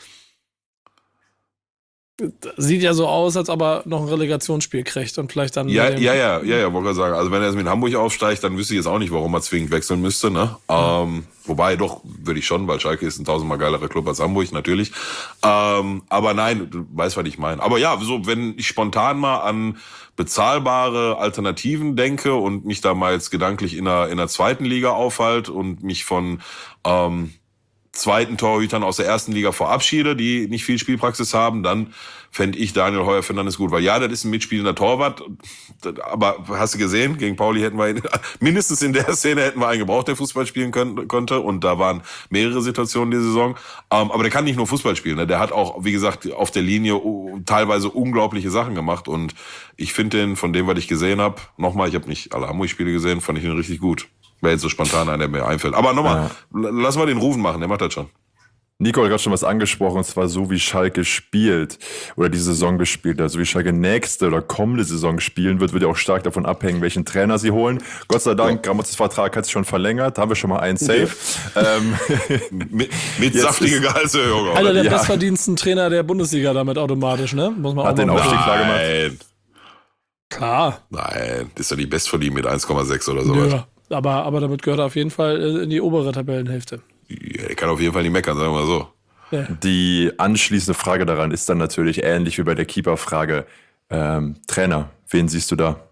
Sieht ja so aus, als ob er noch ein Relegationsspiel kriegt und vielleicht dann. Ja, ja, ja, ja, ja, wollte gerade sagen. Also wenn er jetzt mit Hamburg aufsteigt, dann wüsste ich jetzt auch nicht, warum er zwingend wechseln müsste, ne? Ja. Ähm, wobei, doch, würde ich schon, weil Schalke ist ein tausendmal geilerer Club als Hamburg, natürlich. Ähm, aber nein, du weißt, was ich meine. Aber ja, so, wenn ich spontan mal an bezahlbare Alternativen denke und mich da mal jetzt gedanklich in der, in der zweiten Liga aufhalte und mich von, ähm, zweiten Torhütern aus der ersten Liga verabschiede, die nicht viel Spielpraxis haben, dann fände ich Daniel Heuer-Fernandes gut. Weil ja, das ist ein mitspielender Torwart, aber hast du gesehen, gegen Pauli hätten wir ihn, mindestens in der Szene hätten wir einen gebraucht, der Fußball spielen können, konnte und da waren mehrere Situationen die Saison. Ähm, aber der kann nicht nur Fußball spielen, ne? Der hat auch, wie gesagt, auf der Linie teilweise unglaubliche Sachen gemacht und ich finde den, von dem, was ich gesehen habe, nochmal, ich habe nicht alle Hamburg-Spiele gesehen, fand ich ihn richtig gut. Wäre jetzt so spontan einer, der mir einfällt. Aber nochmal, ja. Lass mal den Rufen machen, der macht das schon. Nico hat gerade schon was angesprochen, und zwar so wie Schalke spielt oder die Saison gespielt hat, so wie Schalke nächste oder kommende Saison spielen wird, wird ja auch stark davon abhängen, welchen Trainer sie holen. Gott sei Dank, ja. Gramotzes Vertrag hat sich schon verlängert, da haben wir schon mal einen safe. Ja. Ähm, mit mit saftige Gehaltserhöhung. Einer der ja. bestverdiensten Trainer der Bundesliga damit automatisch, ne? Muss man hat auch den mal Aufstieg klar gemacht. Nein. Klar. Nein, das ist ja die Bestverdienung mit eins Komma sechs oder so. Ja, aber, aber damit gehört er auf jeden Fall in die obere Tabellenhälfte. Ja, der kann auf jeden Fall nicht meckern, sagen wir mal so. Ja. Die anschließende Frage daran ist dann natürlich ähnlich wie bei der Keeper-Frage. Ähm, Trainer, wen siehst du da?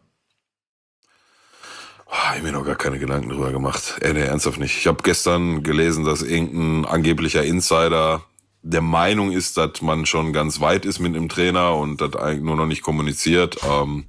Oh, ich habe mir noch gar keine Gedanken drüber gemacht. Äh, nee, ernsthaft nicht. Ich habe gestern gelesen, dass irgendein angeblicher Insider der Meinung ist, dass man schon ganz weit ist mit einem Trainer und das eigentlich nur noch nicht kommuniziert. Ähm,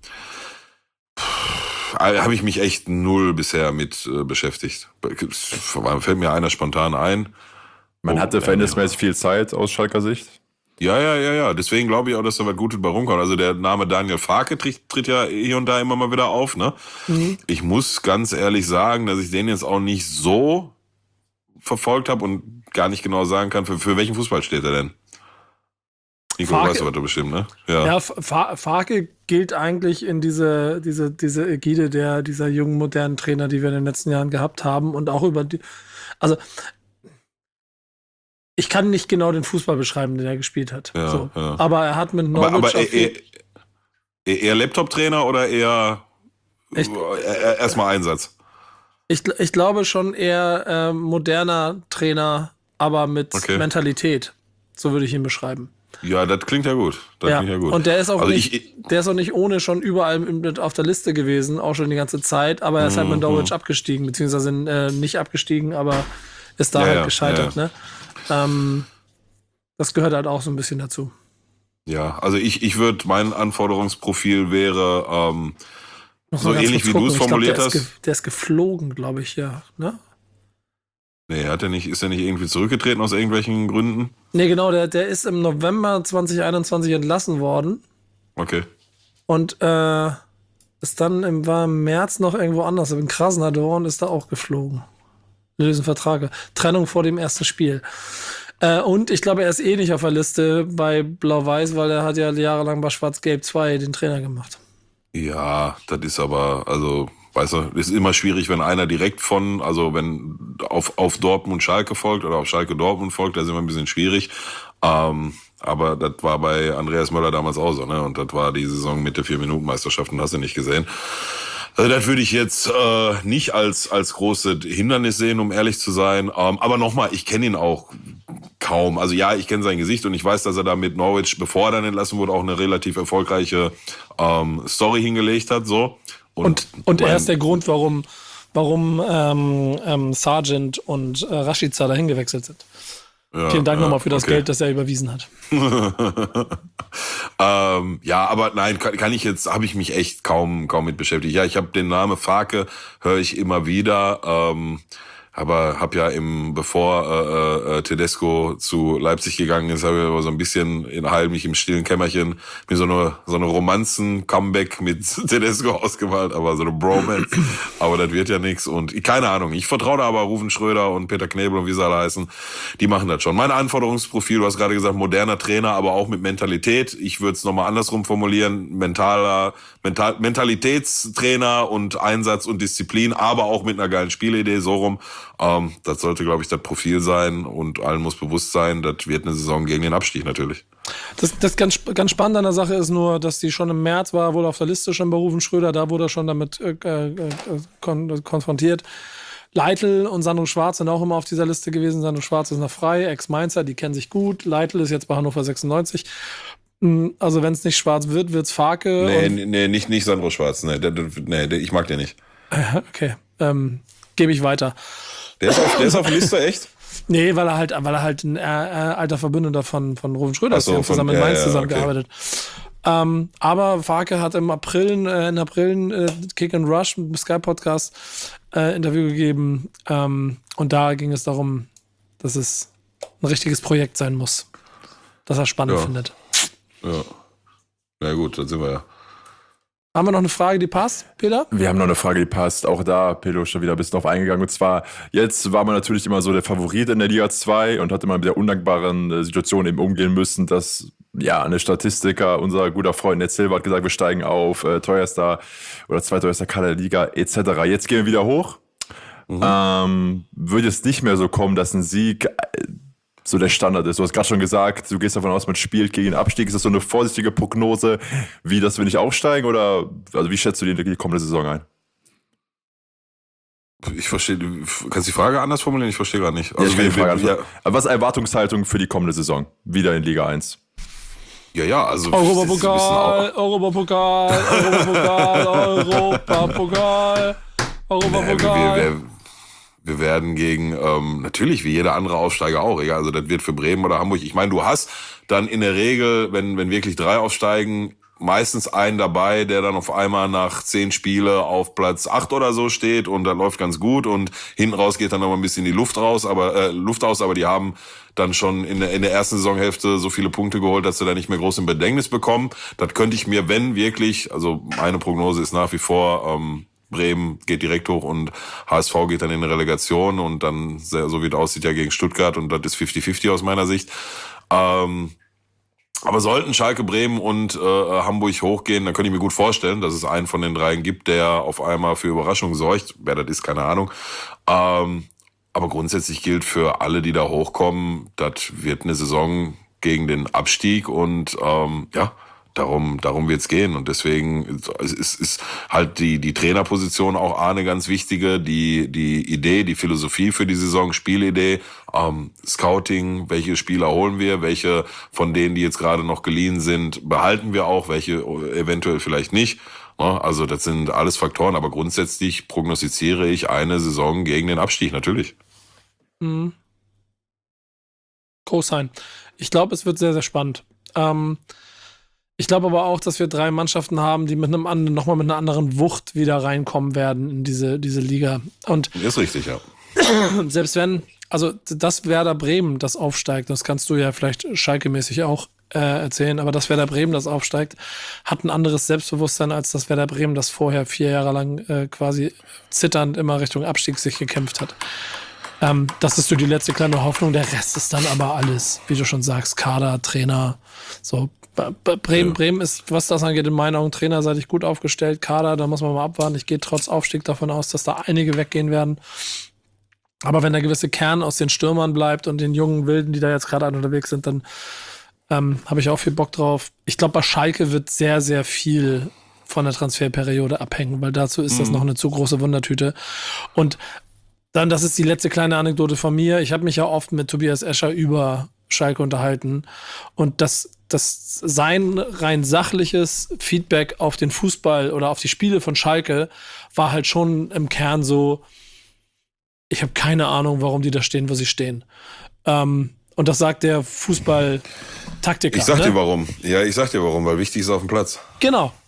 habe ich mich echt null bisher mit äh, beschäftigt. Fällt mir einer spontan ein. Man oh, hatte ja, verhältnismäßig viel Zeit aus Schalker Sicht. Ja, ja, ja, ja. Deswegen glaube ich auch, dass da was Gutes bei rumkommt. Also der Name Daniel Farke tritt, tritt ja hier und da immer mal wieder auf, ne? Mhm. Ich muss ganz ehrlich sagen, dass ich den jetzt auch nicht so verfolgt habe und gar nicht genau sagen kann, für, für welchen Fußball steht er denn? Nico, Farke, weißt du, was du bestimmt, ne? Ja, ja Farke gilt eigentlich in diese, diese, diese Ägide der, dieser jungen, modernen Trainer, die wir in den letzten Jahren gehabt haben und auch über die, also ich kann nicht genau den Fußball beschreiben, den er gespielt hat. Ja, so. ja. Aber er hat mit Norwich aber, aber eher, eher, eher Laptop-Trainer oder eher erstmal Einsatz? Ich, ich glaube schon eher äh, moderner Trainer, aber mit okay. Mentalität. So würde ich ihn beschreiben. Ja, das klingt ja gut. Das ja. klingt ja gut. Und der ist auch also nicht, ich, der ist auch nicht ohne schon überall mit auf der Liste gewesen, auch schon die ganze Zeit, aber er ist halt mit Norwich abgestiegen, beziehungsweise äh, nicht abgestiegen, aber ist da ja, halt ja, gescheitert, ja. ne? Ähm, das gehört halt auch so ein bisschen dazu. Ja, also ich, ich würde, mein Anforderungsprofil wäre ähm, so ähnlich wie du es formuliert glaub, hast. Der ist, der ist geflogen, glaube ich, ja, ne? Nee, hat er nicht, ist er nicht irgendwie zurückgetreten aus irgendwelchen Gründen? Nee, genau, der, der ist im November zwanzig einundzwanzig entlassen worden. Okay. Und äh, ist dann im, war im März noch irgendwo anders, in Krasnodar und ist da auch geflogen. Lösen Vertrag. Trennung vor dem ersten Spiel. Äh, und ich glaube, er ist eh nicht auf der Liste bei Blau-Weiß, weil er hat ja jahrelang bei Schwarz-Gelb zwei den Trainer gemacht. Ja, das ist aber, also, weißt du, ist immer schwierig, wenn einer direkt von, also wenn auf, auf Dortmund Schalke folgt oder auf Schalke Dortmund folgt, das ist immer ein bisschen schwierig. Ähm, aber das war bei Andreas Möller damals auch so, ne? Und das war die Saison mit der Vier-Minuten-Meisterschaft, hast du nicht gesehen. Also das würde ich jetzt äh, nicht als als große Hindernis sehen, um ehrlich zu sein. Ähm, aber nochmal, ich kenne ihn auch kaum. Also ja, ich kenne sein Gesicht und ich weiß, dass er da mit Norwich, bevor er dann entlassen wurde, auch eine relativ erfolgreiche ähm, Story hingelegt hat. So. Und, und, und er ist der Grund, warum, warum ähm, ähm, Sargent und äh, Rashica dahin gewechselt sind. Ja, Vielen Dank ja, nochmal für das okay. Geld, das er überwiesen hat. ähm, ja, aber nein, kann, kann ich jetzt, habe ich mich echt kaum kaum mit beschäftigt. Ja, ich habe den Namen Farke, höre ich immer wieder. Ähm, aber hab ja im, bevor äh, äh, Tedesco zu Leipzig gegangen ist, habe ich aber so ein bisschen in heimlich im stillen Kämmerchen mir so eine so eine Romanzen-Comeback mit Tedesco ausgemalt, aber so eine Bromance. Aber das wird ja nichts und keine Ahnung. Ich vertraue da aber Ruven Schröder und Peter Knebel und wie sie alle heißen, die machen das schon. Mein Anforderungsprofil, du hast gerade gesagt, moderner Trainer, aber auch mit Mentalität. Ich würde es nochmal andersrum formulieren, mentaler, Mental, Mentalitätstrainer und Einsatz und Disziplin, aber auch mit einer geilen Spielidee, so rum. Ähm, das sollte, glaube ich, das Profil sein und allen muss bewusst sein, das wird eine Saison gegen den Abstieg natürlich. Das, das ganz, ganz spannend an der Sache ist nur, dass die schon im März war, wohl auf der Liste schon bei Ruven Schröder, da wurde er schon damit äh, äh, kon- konfrontiert. Leitl und Sandro Schwarz sind auch immer auf dieser Liste gewesen. Sandro Schwarz ist noch frei, Ex-Mainzer, die kennen sich gut. Leitl ist jetzt bei Hannover sechsundneunzig. Also wenn es nicht Schwarz wird, wird's Farke. Nee, nee, nicht, nicht Sandro Schwarz. Nee, der, der, nee der, ich mag den nicht. Okay, ähm, gebe ich weiter. Der ist auf, der ist auf der Liste, echt? Nee, weil er halt, weil er halt ein äh, alter Verbündeter von, von Ruven Schröder ist. So, die haben zusammen von, in ja, Mainz ja, zusammengearbeitet. Okay. Ähm, aber Farke hat im April, äh, in April äh, Kick and Rush mit dem Sky Podcast äh, Interview gegeben. Ähm, und da ging es darum, dass es ein richtiges Projekt sein muss. Das er spannend ja. findet. Ja. Na gut, dann sind wir ja. Haben wir noch eine Frage, die passt, Peter? Wir haben noch eine Frage, die passt. Auch da, Pedro, schon wieder ein bisschen drauf eingegangen. Und zwar, jetzt war man natürlich immer so der Favorit in der Liga zwei und hatte mal mit der undankbaren Situation eben umgehen müssen, dass, ja, eine Statistiker, unser guter Freund Ned Silva hat gesagt, wir steigen auf, äh, teuerster oder zweiteuerster Kader der Liga, et cetera. Jetzt gehen wir wieder hoch. Mhm. Ähm, würde es nicht mehr so kommen, dass ein Sieg äh, so der Standard ist. Du hast gerade schon gesagt, du gehst davon aus, man spielt gegen den Abstieg. Ist das so eine vorsichtige Prognose, wie dass wir nicht aufsteigen? Oder also wie schätzt du die, die kommende Saison ein? Ich verstehe, kannst du die Frage anders formulieren? Ich verstehe gerade nicht. Also ja, ich wir, kann die wir, Frage ja. Was ist Erwartungshaltung für die kommende Saison? Wieder in Liga eins. Ja, ja, also Europapokal, Europapokal, Europapokal, Europapokal, Europapokal. Nee, wir, wir, wir werden gegen, ähm, natürlich wie jeder andere Aufsteiger auch, egal, also das wird für Bremen oder Hamburg. Ich meine, du hast dann in der Regel, wenn wenn wirklich drei aufsteigen, meistens einen dabei, der dann auf einmal nach zehn Spiele auf Platz acht oder so steht und das läuft ganz gut und hinten raus geht dann noch mal ein bisschen die Luft raus, aber äh, Luft aus, aber die haben dann schon in der, in der ersten Saisonhälfte so viele Punkte geholt, dass sie da nicht mehr groß in Bedrängnis bekommen. Das könnte ich mir, wenn wirklich, also meine Prognose ist nach wie vor, ähm, Bremen geht direkt hoch und H S V geht dann in eine Relegation und dann, so wie es aussieht, ja gegen Stuttgart und das ist fünfzig fünfzig aus meiner Sicht. Ähm, aber sollten Schalke, Bremen und äh, Hamburg hochgehen, dann könnte ich mir gut vorstellen, dass es einen von den dreien gibt, der auf einmal für Überraschung sorgt. Wer das ist, keine Ahnung. Ähm, aber grundsätzlich gilt für alle, die da hochkommen, das wird eine Saison gegen den Abstieg und ähm, ja, Darum, darum wird's gehen und deswegen ist, ist halt die die Trainerposition auch eine ganz wichtige, die die Idee, die Philosophie für die Saison, Spielidee, ähm, Scouting, welche Spieler holen wir, welche von denen, die jetzt gerade noch geliehen sind, behalten wir auch, welche eventuell vielleicht nicht. Also das sind alles Faktoren, aber grundsätzlich prognostiziere ich eine Saison gegen den Abstieg, natürlich. Mhm. Groß sein. Ich glaube, es wird sehr, sehr spannend. Ähm, Ich glaube aber auch, dass wir drei Mannschaften haben, die mit einem anderen, nochmal mit einer anderen Wucht wieder reinkommen werden in diese, diese Liga. Und ist richtig, ja. Selbst wenn, also das Werder Bremen, das aufsteigt, das kannst du ja vielleicht Schalke-mäßig auch äh, erzählen, aber das Werder Bremen, das aufsteigt, hat ein anderes Selbstbewusstsein als das Werder Bremen, das vorher vier Jahre lang äh, quasi zitternd immer Richtung Abstieg sich gekämpft hat. Ähm, das ist so die letzte kleine Hoffnung, der Rest ist dann aber alles, wie du schon sagst, Kader, Trainer, so. Bremen, ja. Bremen ist, was das angeht, in meinen Augen trainerseitig gut aufgestellt. Kader, da muss man mal abwarten. Ich gehe trotz Aufstieg davon aus, dass da einige weggehen werden. Aber wenn der gewisse Kern aus den Stürmern bleibt und den jungen Wilden, die da jetzt gerade unterwegs sind, dann ähm, habe ich auch viel Bock drauf. Ich glaube, bei Schalke wird sehr, sehr viel von der Transferperiode abhängen, weil dazu ist mhm. das noch eine zu große Wundertüte. Und dann, das ist die letzte kleine Anekdote von mir. Ich habe mich ja oft mit Tobias Escher über Schalke unterhalten und das, das sein rein sachliches Feedback auf den Fußball oder auf die Spiele von Schalke war halt schon im Kern so, ich habe keine Ahnung, warum die da stehen, wo sie stehen. Ähm, und das sagt der Fußball-Taktiker. Ich sag ne? dir warum. Ja, ich sag dir warum, weil wichtig ist auf dem Platz. Genau.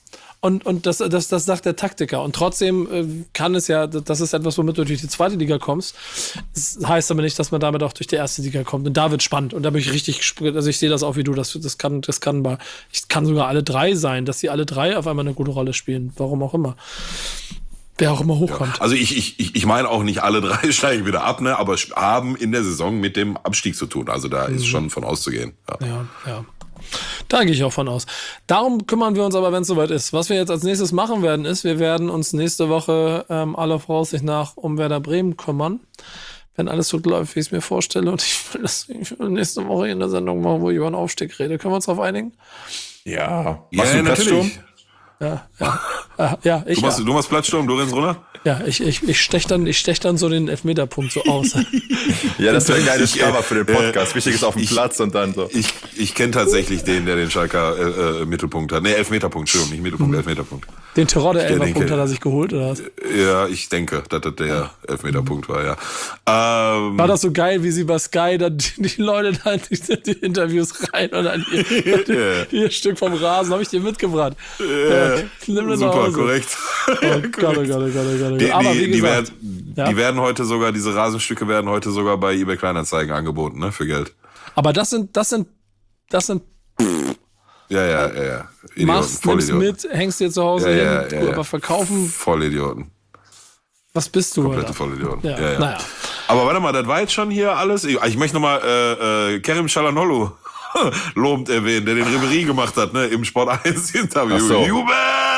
Und, und das, das, das sagt der Taktiker. Und trotzdem äh, kann es ja, das ist etwas, womit du durch die zweite Liga kommst. Das heißt aber nicht, dass man damit auch durch die erste Liga kommt. Und da wird spannend. Und da bin ich richtig, also ich sehe das auch wie du. Das, das kann, das kann mal, ich kann sogar alle drei sein, dass sie alle drei auf einmal eine gute Rolle spielen. Warum auch immer. Wer auch immer hochkommt. Ja, also ich, ich, ich, ich meine auch nicht alle drei steigen wieder ab, ne, aber haben in der Saison mit dem Abstieg zu tun. Also da mhm. ist schon von auszugehen. Ja, ja. ja. Da gehe ich auch von aus. Darum kümmern wir uns aber, wenn es soweit ist. Was wir jetzt als nächstes machen werden, ist, wir werden uns nächste Woche ähm, aller Voraussicht nach um Werder Bremen kümmern. Wenn alles so läuft, wie ich es mir vorstelle. Und ich will das ich will nächste Woche in der Sendung machen, wo ich über einen Aufstieg rede. Können wir uns darauf einigen? Ja. Machst ja, du natürlich. Ja, ja. ja, ja ich du, machst, ja. du machst Platzsturm, du rennst runter? Ja, ich, ich, ich stech dann, ich stech dann so den Elfmeterpunkt so aus. Ja, das wäre ein geiles Cover für den Podcast. Äh, Wichtig ist auf dem ich, Platz und dann so. Ich, ich kenne tatsächlich den, der den Schalker äh, äh, Mittelpunkt hat. Ne, Elfmeterpunkt, Entschuldigung, nicht Mittelpunkt, mhm. Elfmeterpunkt. Den Terror der Elfmeterpunkt hat er sich geholt, oder was? Ja, ich denke, dass das der ja. Elfmeterpunkt war, ja. Ähm, war das so geil, wie sie bei Sky dann die, die Leute da die, die Interviews rein und dann hier, yeah. hier ein Stück vom Rasen, habe ich dir mitgebracht. Yeah. Ja, nimm das super, korrekt. Oh Gott, oh Gott, oh Gott, oh Gott. Die, Aber wie die, gesagt, die, werden, ja? die werden heute sogar, diese Rasenstücke werden heute sogar bei eBay Kleinanzeigen angeboten, ne, für Geld. Aber das sind, das sind, das sind Ja, ja, ja, ja. Idioten, machst, nimmst mit, hängst dir zu Hause ja, hin, ja, ja, ja. aber verkaufen. Vollidioten. Was bist du, Komplette oder? Vollidioten. Ja, ja, ja. Naja. Aber warte mal, das war jetzt schon hier alles. Ich, ich möchte nochmal äh, äh, Kerim Çalhanoğlu lobend erwähnen, der den Ribéry gemacht hat, ne, im Sport eins Interview. So. Jubel!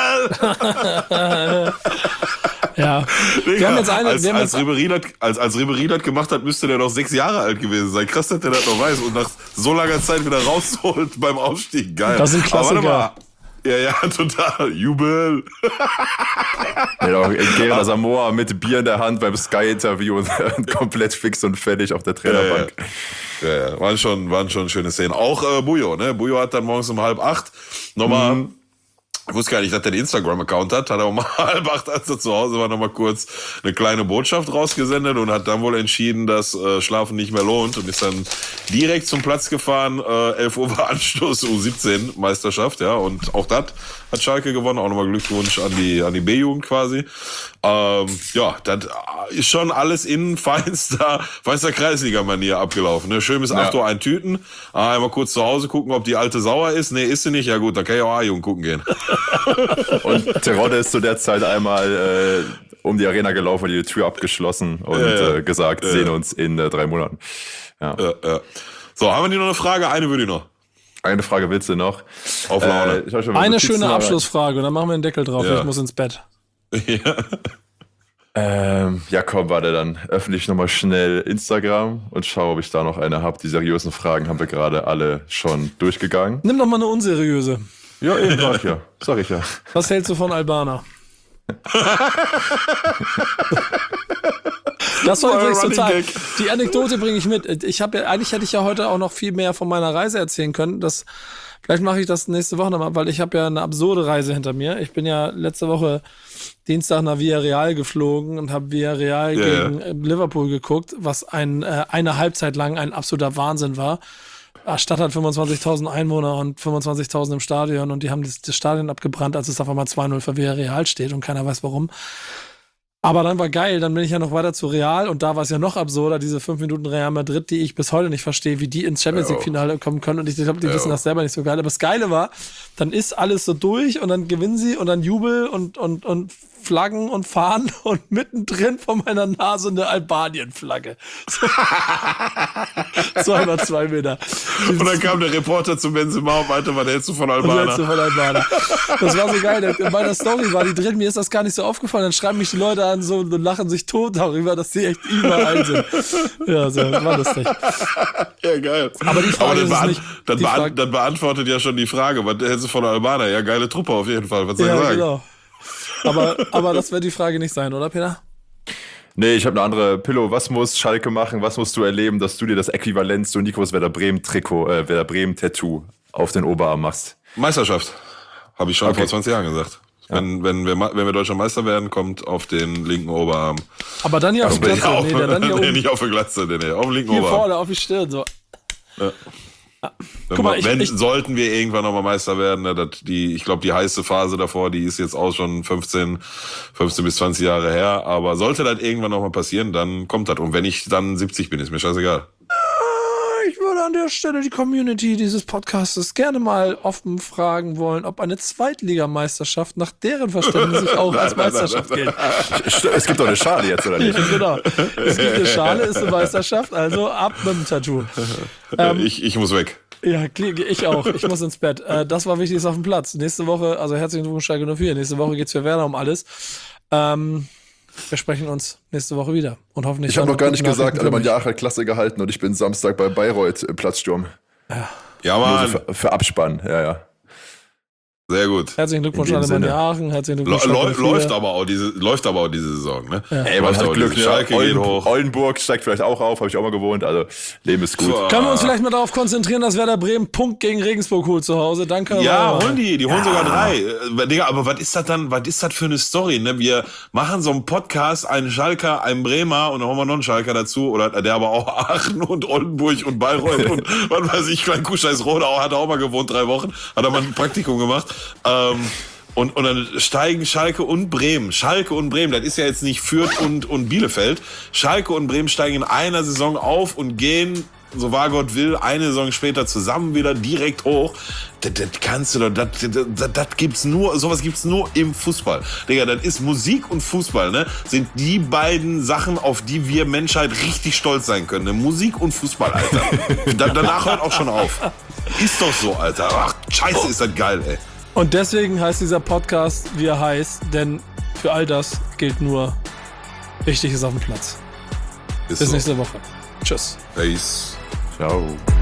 Ja. Digga, wir haben jetzt eine, als, wir haben als, jetzt Ribéry das, als, als Ribéry das gemacht hat, müsste der noch sechs Jahre alt gewesen sein. Krass, dass der das noch weiß und nach so langer Zeit wieder rausholt beim Aufstieg. Geil. Das sind Klassiker. Aber warte mal. Ja, ja, total. Jubel. Ja, Gerard Asamoah mit Bier in der Hand beim Sky-Interview und, und komplett fix und fertig auf der Trainerbank. Ja, ja. ja, ja. Waren, schon, waren schon schöne Szenen. Auch äh, Bujo, ne? Bujo hat dann morgens um halb acht nochmal... Mhm. Ich wusste gar nicht, dass der den Instagram-Account hat. Hat er um halb acht, als er zu Hause war, nochmal kurz eine kleine Botschaft rausgesendet und hat dann wohl entschieden, dass äh, Schlafen nicht mehr lohnt und ist dann direkt zum Platz gefahren. Äh, elf Uhr war Anstoß, U siebzehn Meisterschaft, ja. Und auch das hat Schalke gewonnen. Auch nochmal Glückwunsch an die, an die B-Jugend quasi. Ähm, ja, das ist schon alles in feinster, feinster Kreisliga-Manier abgelaufen. Ne? Schön bis acht Uhr ein Tüten. Einmal kurz zu Hause gucken, ob die alte sauer ist. Nee, ist sie nicht. Ja gut, dann kann ich auch A-Jugend gucken gehen. Und Terodde ist zu der Zeit einmal äh, um die Arena gelaufen, die Tür abgeschlossen und ja, ja. Äh, gesagt, ja, sehen uns in äh, drei Monaten. Ja. Ja, ja. So, haben wir die noch eine Frage? Eine würde ich noch. Eine Frage willst du noch? Auf Laune. Äh, schon, eine schöne Abschlussfrage und dann machen wir einen Deckel drauf. Ja. Ich muss ins Bett. Ja. Ähm, ja, komm, warte, dann öffne ich nochmal schnell Instagram und schaue, ob ich da noch eine habe. Die seriösen Fragen haben wir gerade alle schon durchgegangen. Nimm doch mal eine unseriöse. Ja, eben, sag ich ja. Sag ich ja. Was hältst du von Albana? Das war übrigens total. Die Anekdote bringe ich mit. Ich habe ja, eigentlich hätte ich ja heute auch noch viel mehr von meiner Reise erzählen können. Das, vielleicht mache ich das nächste Woche nochmal, weil ich habe ja eine absurde Reise hinter mir. Ich bin ja letzte Woche Dienstag nach Villarreal geflogen und habe Villarreal yeah. gegen Liverpool geguckt, was ein, äh, eine Halbzeit lang ein absoluter Wahnsinn war. Die Stadt hat fünfundzwanzigtausend Einwohner und fünfundzwanzigtausend im Stadion und die haben das, das Stadion abgebrannt, als es auf einmal zwei null für Villarreal steht und keiner weiß warum. Aber dann war geil, dann bin ich ja noch weiter zu Real und da war es ja noch absurder, diese fünf Minuten Real Madrid, die ich bis heute nicht verstehe, wie die ins Champions League Finale kommen können und ich glaube, die ja. wissen das selber nicht so geil. Aber das Geile war, dann ist alles so durch und dann gewinnen sie und dann Jubel und, und, und Flaggen und Fahnen und mittendrin vor meiner Nase eine Albanien-Flagge. So. Zweimal zwei Meter. Und dann kam der Reporter zu Benzema und meinte, was hältst du von Albana? Was hältst du von Albana? Das war so geil. In meiner Story war die drin, mir ist das gar nicht so aufgefallen. Dann schreiben mich die Leute an so und lachen sich tot darüber, dass die echt überall sind. Ja, so war lustig. Ja, geil. Aber die Frage Aber dann, ist nicht, dann, die beant- Frage, dann beantwortet ja schon die Frage, was hältst du von Albana? Ja, geile Truppe auf jeden Fall. Was soll ja, ich sagen? Genau. Aber, aber das wird die Frage nicht sein, oder Peter? Nee, ich habe eine andere. Pillow, was muss Schalke machen? Was musst du erleben, dass du dir das Äquivalent zu Nikos Werder Bremen Trikot, äh, Werder Bremen Tattoo auf den Oberarm machst? Meisterschaft. Habe ich schon Okay. vor zwanzig Jahren gesagt. Ja. Wenn, wenn, wir, wenn wir deutscher Meister werden, kommt auf den linken Oberarm. Aber dann hier auf die Nee, Glatze. auf, Nee, der dann hier nee, oben. nicht auf der Glatze, nee, nee, auf den linken Hier Oberarm. vorne auf die Stirn, so. Ja. Guck mal, ich, Wenn, ich, sollten wir irgendwann nochmal Meister werden, ne, das, die, ich glaube, die heiße Phase davor, die ist jetzt auch schon fünfzehn, fünfzehn bis zwanzig Jahre her. Aber sollte das irgendwann nochmal passieren, dann kommt das. Und wenn ich dann siebzig bin, ist mir scheißegal. ich würde an der Stelle die Community dieses Podcastes gerne mal offen fragen wollen, ob eine Zweitligameisterschaft nach deren Verständnis sich auch als Meisterschaft gilt. Es gibt doch eine Schale jetzt, oder nicht? Ja, genau. Es gibt eine Schale, ist eine Meisterschaft, also ab mit dem Tattoo. Ähm, ich, ich muss weg. Ja, ich auch. Ich muss ins Bett. Äh, das war Wichtiges auf dem Platz. Nächste Woche, also herzlichen Glückwunsch Schalke null vier. Nächste Woche geht's für Werder um alles. Ähm, wir sprechen uns nächste Woche wieder. Und hoffentlich. Ich habe noch gar nicht gesagt, Alemannia Aachen hat Klasse gehalten und ich bin Samstag bei Bayreuth im Platzsturm. Ja, ja Mann. So für, für Abspann, ja, ja. Sehr gut. Herzlichen Glückwunsch an Alemannia Aachen. Herzlichen Glückwunsch. Läuft, läuft aber auch diese, läuft aber auch diese Saison, ne? Ja. Ey, man hat Glück, Schalke Olden, geht hoch. Oldenburg steigt vielleicht auch auf, habe ich auch mal gewohnt, also Leben ist gut. Boah. Können wir uns vielleicht mal darauf konzentrieren, dass Werder Bremen Punkt gegen Regensburg holt zu Hause? Danke. Ja, holen die, die holen ja. sogar drei. Äh, Digga, aber was ist das dann, was ist das für eine Story, ne? Wir machen so einen Podcast, einen Schalker, einen Bremer und dann holen wir noch einen Schalker dazu, oder der aber auch Aachen und Oldenburg und Bayreuth und was weiß ich, Klein Kuhscheiß Rodau hat er auch mal gewohnt, drei Wochen, hat er mal ein Praktikum gemacht. Ähm, Und, und dann steigen Schalke und Bremen. Schalke und Bremen, das ist ja jetzt nicht Fürth und, und Bielefeld. Schalke und Bremen steigen in einer Saison auf und gehen, so wahr Gott will, eine Saison später zusammen wieder direkt hoch. Das, das kannst du doch, das, das, das gibt's nur, sowas gibt's nur im Fußball. Digga, das ist Musik und Fußball, ne? Sind die beiden Sachen, auf die wir Menschheit richtig stolz sein können. Ne? Musik und Fußball, Alter. da, danach hört auch schon auf. Ist doch so, Alter. Ach, scheiße, ist das geil, ey. Und deswegen heißt dieser Podcast, wie er heißt, denn für all das gilt nur, wichtig ist auf dem Platz. Ist Bis so. nächste Woche. Tschüss. Peace. Ciao.